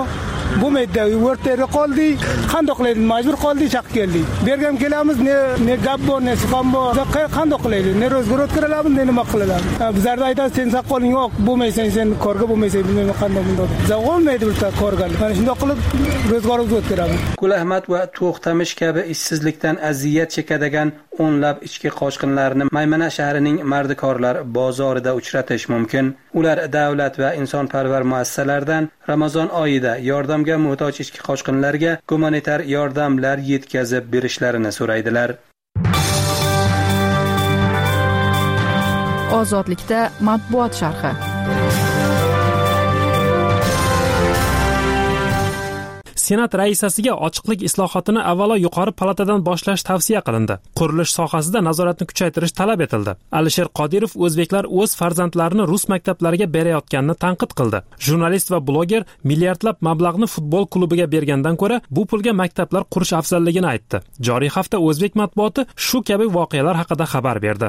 bo'lmaydi. O'rtada qoldi, qandoq qilaydi? Majbur qoldi, chaq keldi. Bergam kelamiz, ne ne gap bor, ne siqam bor. Qandoq qilaydi? Ne rozgor o'tkiralamiz, ne nima qilamiz? Bizlarda aytasiz, sen saqoling yo'q, bo'lmaysan, sen korga bo'lmaysan, bilmayman qandoq bundoq. Zavolmaydi bu korgalik. Mana shunday qilib rozgorimizni o'tkiramiz. Kulahmat va To'xtamish kabi ishsizlikdan aziyat chekadigan o'nlab ichki qochqinlarni Maymana shahrining mardikorlar bozorida uchratish mumkin. Ular davlat va insonparvar muassasalardan Ramazon oyida yordamga muhtoj ichki qochqinlarga gumanitar yordamlar yetkazib berishlarini so'raydilar. Ozodlikda matbuot sharhi. Senat raisasiga ochiqlik islohotini avvalo yuqori palatadan boshlash tavsiya qilindi. Qurilish sohasida nazoratni kuchaytirish talab etildi. Alisher Qodirov o'zbeklar o'z farzandlarini rus maktablariga berayotganini tanqid qildi. Jurnalist va bloger milliardlab mablag'ni futbol klubiga bergandan ko'ra bu pulga maktablar qurish afzalligini aytdi. Joriy hafta o'zbek matbuoti shu kabi voqealar haqida xabar berdi.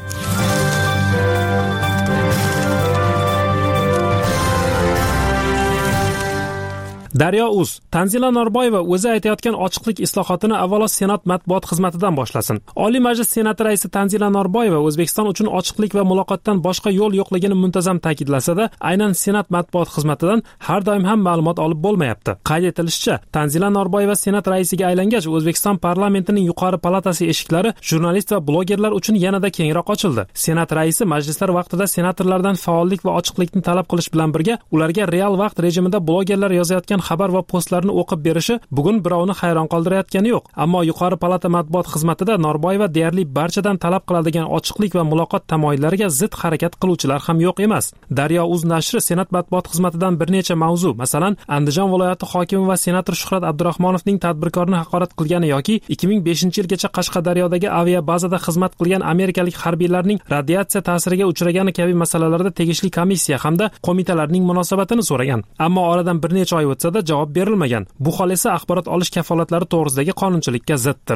Daryo.uz Tanzila Norboyeva o'zi aytayotgan ochiqlik islohotini avvalo Senat matbuot xizmatidan boshlasin. Oliy Majlis Senati raisi Tanzila Norboyeva O'zbekiston uchun ochiqlik va muloqotdan boshqa yo'l yo'qligini muntazam ta'kidlasa-da, aynan Senat matbuot xizmatidan har doim ham ma'lumot olib bo'lmayapti. Qayd etilishicha, Tanzila Norboyeva Senat raisiga aylangach, O'zbekiston parlamentining yuqori palatasi eshiklari jurnalist va blogerlar uchun yanada kengroq ochildi. Senat raisi majlislar vaqtida senatorlardan faollik va ochiqlikni talab qilish bilan birga, ularga real vaqt rejimida blogerlar yozayotgan xabar va postlarni o'qib berishi bugun birovni hayron qoldirayotgani yo'q. Ammo yuqori palata matbuot xizmatida Norboyeva deyarli barchadan talab qiladigan ochiqlik va muloqot tamoyillariga zid harakat qiluvchilar ham yo'q emas. Daryo.uz nashri Senat matbuot xizmatidan bir necha mavzu, masalan, Andijon viloyati hokimi va senator Shuhrat Abdurahmonovning tadbirkorni haqorat qilgani yoki ikki ming beshinchi yilgacha Qashqadaryodagi aviabazada xizmat qilgan amerikalik harbiylarning radiatsiya ta'siriga uchragani kabi masalalarda tegishli komissiya hamda qo'mitalarning munosabatini so'ragan. Ammo oradan bir necha oy o'tsa-da javob berilmagan. Bu hol esa axborot olish kafolatlari to'g'risidagi qonunchilikka ziddir.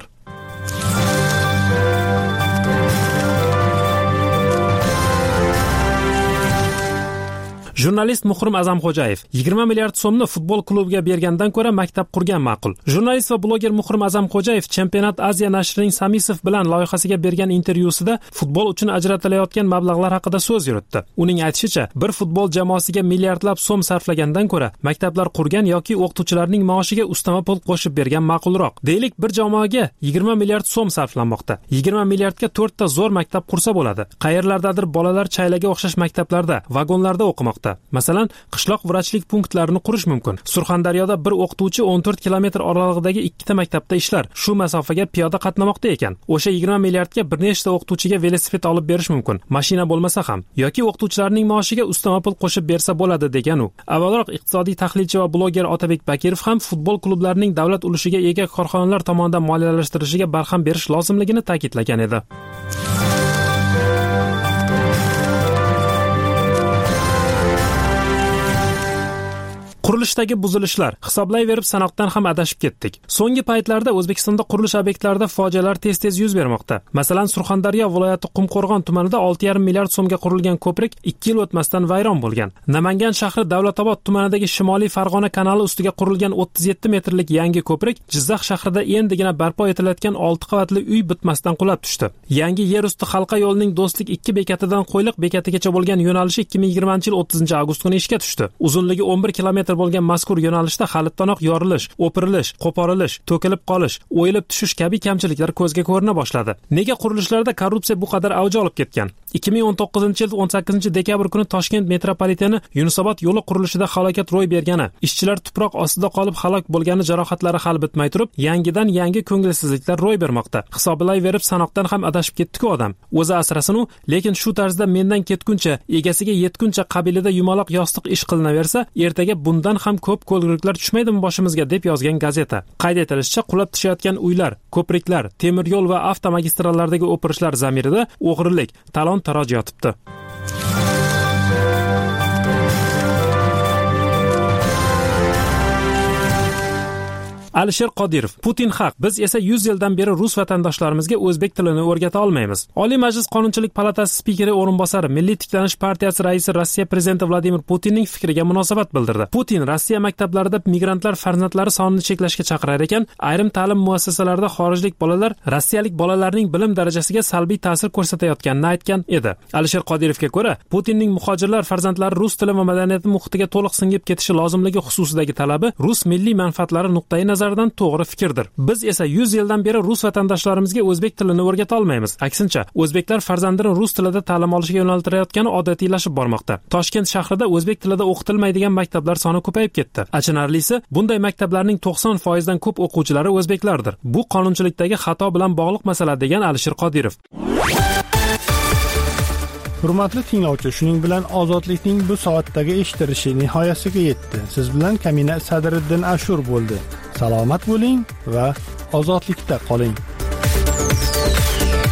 Jurnalist Muhrim Azamxo'jayev yigirma milliard so'mni futbol klubiga bergandan ko'ra maktab qurgan ma'qul. Jurnalist va bloger Muhrim Azamxo'jayev Championat Aziya nashrining Samisov bilan loyihasiga bergan intervyusida futbol uchun ajratilayotgan mablag'lar haqida so'z yuritdi. Uning aytishicha, bir futbol jamoasiga milliardlab so'm sarflagandan ko'ra maktablar qurgan yoki o'qituvchilarning maoshiga ustama pul qo'shib bergan ma'qulroq. Deylik, bir jamoaga yigirma milliard so'm sarflanmoqda. yigirma milliardga to'rtta zo'r maktab qursa bo'ladi. Qayerlardadir bolalar chaylaga o'xshash maktablarda, vagonlarda o'qimoqda. Masalan, qishloq vrachlik punktlarini qurish mumkin. Surxondaryoda bir o'qituvchi o'n to'rt kilometr oralig'idagi ikkita maktabda ishlar. Shu masofaga piyoda qatnamoqda ekan. O'sha yigirma milliardga bir nechta o'qituvchiga velosiped olib berish mumkin. Mashina bo'lmasa ham yoki o'qituvchilarning maoshiga ustama pul qo'shib bersa bo'ladi degan u. Avvalroq iqtisodiy tahlilchi va bloger Otabek Bakirov ham futbol klublarining davlat ulushiga ega korxonalar tomonidan moliyalashtirishiga barham berish lozimligini ta'kidlagan edi. Qurilishdagi buzilishlar hisoblayverib sanoqdan ham adashib ketdik. So'nggi paytlarda O'zbekistonda qurilish obyektlarida fojialar tez-tez yuz bermoqda. Masalan, Surxondaryo viloyati Qumqo'rg'on tumanida olti yarim milliard so'mga qurilgan ko'prik ikki yil o'tmasdan vayron bo'lgan. Namangan shahri Davlatobod tumanidagi Shimoliy Farg'ona kanali ustiga qurilgan o'ttiz yetti metrlik yangi ko'prik Jizzax shahrida endigina barpo etilayotgan olti qavatli uy bitmasdan qulab tushdi. Yangi yer usti halqa yo'lining Do'stlik ikki bekatidan Qo'yliq bekatigacha bo'lgan yo'nalishi ikki ming yigirmanchi yil o'ttizinchi avgust kuni ishga tushdi. Uzunligi o'n bir kilometr bo'lgan mazkur yo'nalishda halittonoq yorilish, o'pirilish, qo'porilish, to'kilib qolish, o'yilib tushish kabi kamchiliklar ko'zga ko'rina boshladi. Nega qurilishlarda korrupsiya bu qadar avj olib ketgan? ikki ming o'n to'qqizinchi yil o'n sakkizinchi dekabr kuni Toshkent metropoliteni Yunusobod yo'li qurilishida halokat ro'y bergani, ishchilar tuproq ostida qolib halok bo'lgani jarohatlari hal bitmay turib, yangidan yangi ko'ngilsizliklar ro'y bermoqda. Hisoblayverib sanoqdan ham adashib ketdi-ku odam. O'zi asrasin u, lekin shu tarzda mendan ketguncha, egasiga yetguncha qabilida yumaloq yostiq ish qilinaversa, ertaga bundan ham ko'p ko'lgurliklar tushmaydimi boshimizga, deb yozgan gazeta. Qayd etilishicha, qulab tushayotgan uylar, ko'priklar, temir yo'l va avtomagistrallardagi o'pirishlar zamirida o'g'rilik, talon-taroj yotibdi. Alisher Qodirov: Putin haq, biz esa yuz yildan beri rus vatandoshlarimizga o'zbek tilini o'rgata olmaymiz. Oliy Majlis Qonunchilik palatasi spikeri o'rinbosari, Milliy tiklanish partiyasi raisi Rossiya prezidenti Vladimir Putinning fikriga munosabat bildirdi. Putin Rossiya maktablarida migrantlar farzandlari sonini cheklashga chaqirar ekan, ayrim ta'lim muassasalarida xorijlik bolalar rossiyalik bolalarning bilim darajasiga salbiy ta'sir ko'rsatayotganini aytgan edi. Alisher Qodirovga ko'ra, Putinning muhojirlar farzandlari rus tili va madaniyati muhitiga to'liq singib ketishi lozimligi xususidagi talabi rus milliy manfaatlari nuqtai nazaridan to'g'ri fikrdir. Biz esa yuz yildan beri rus vatandoshlarimizga o'zbek tilini o'rgata olmaymiz. Aksincha, o'zbeklar farzandini rus tilida ta'lim olishga yo'naltirayotgani odatiylashib bormoqda. Toshkent shahrida o'zbek tilida o'qitilmaydigan maktablar soni ko'payib ketdi. Achinarlisi, bunday maktablarning to'qson foiz dan ko'p o'quvchilari o'zbeklardir. Bu qonunchilikdagi xato bilan bog'liq masala, degan Alisher Qodirov. Hurmatli tinglovchi, shuning bilan ozodlikning bu soatdagi eshitilishi nihoyasiga yetdi. Siz bilan Kamina Sadriddin Ashur bo'ldi. Salomat bo'ling va ozodlikda qoling.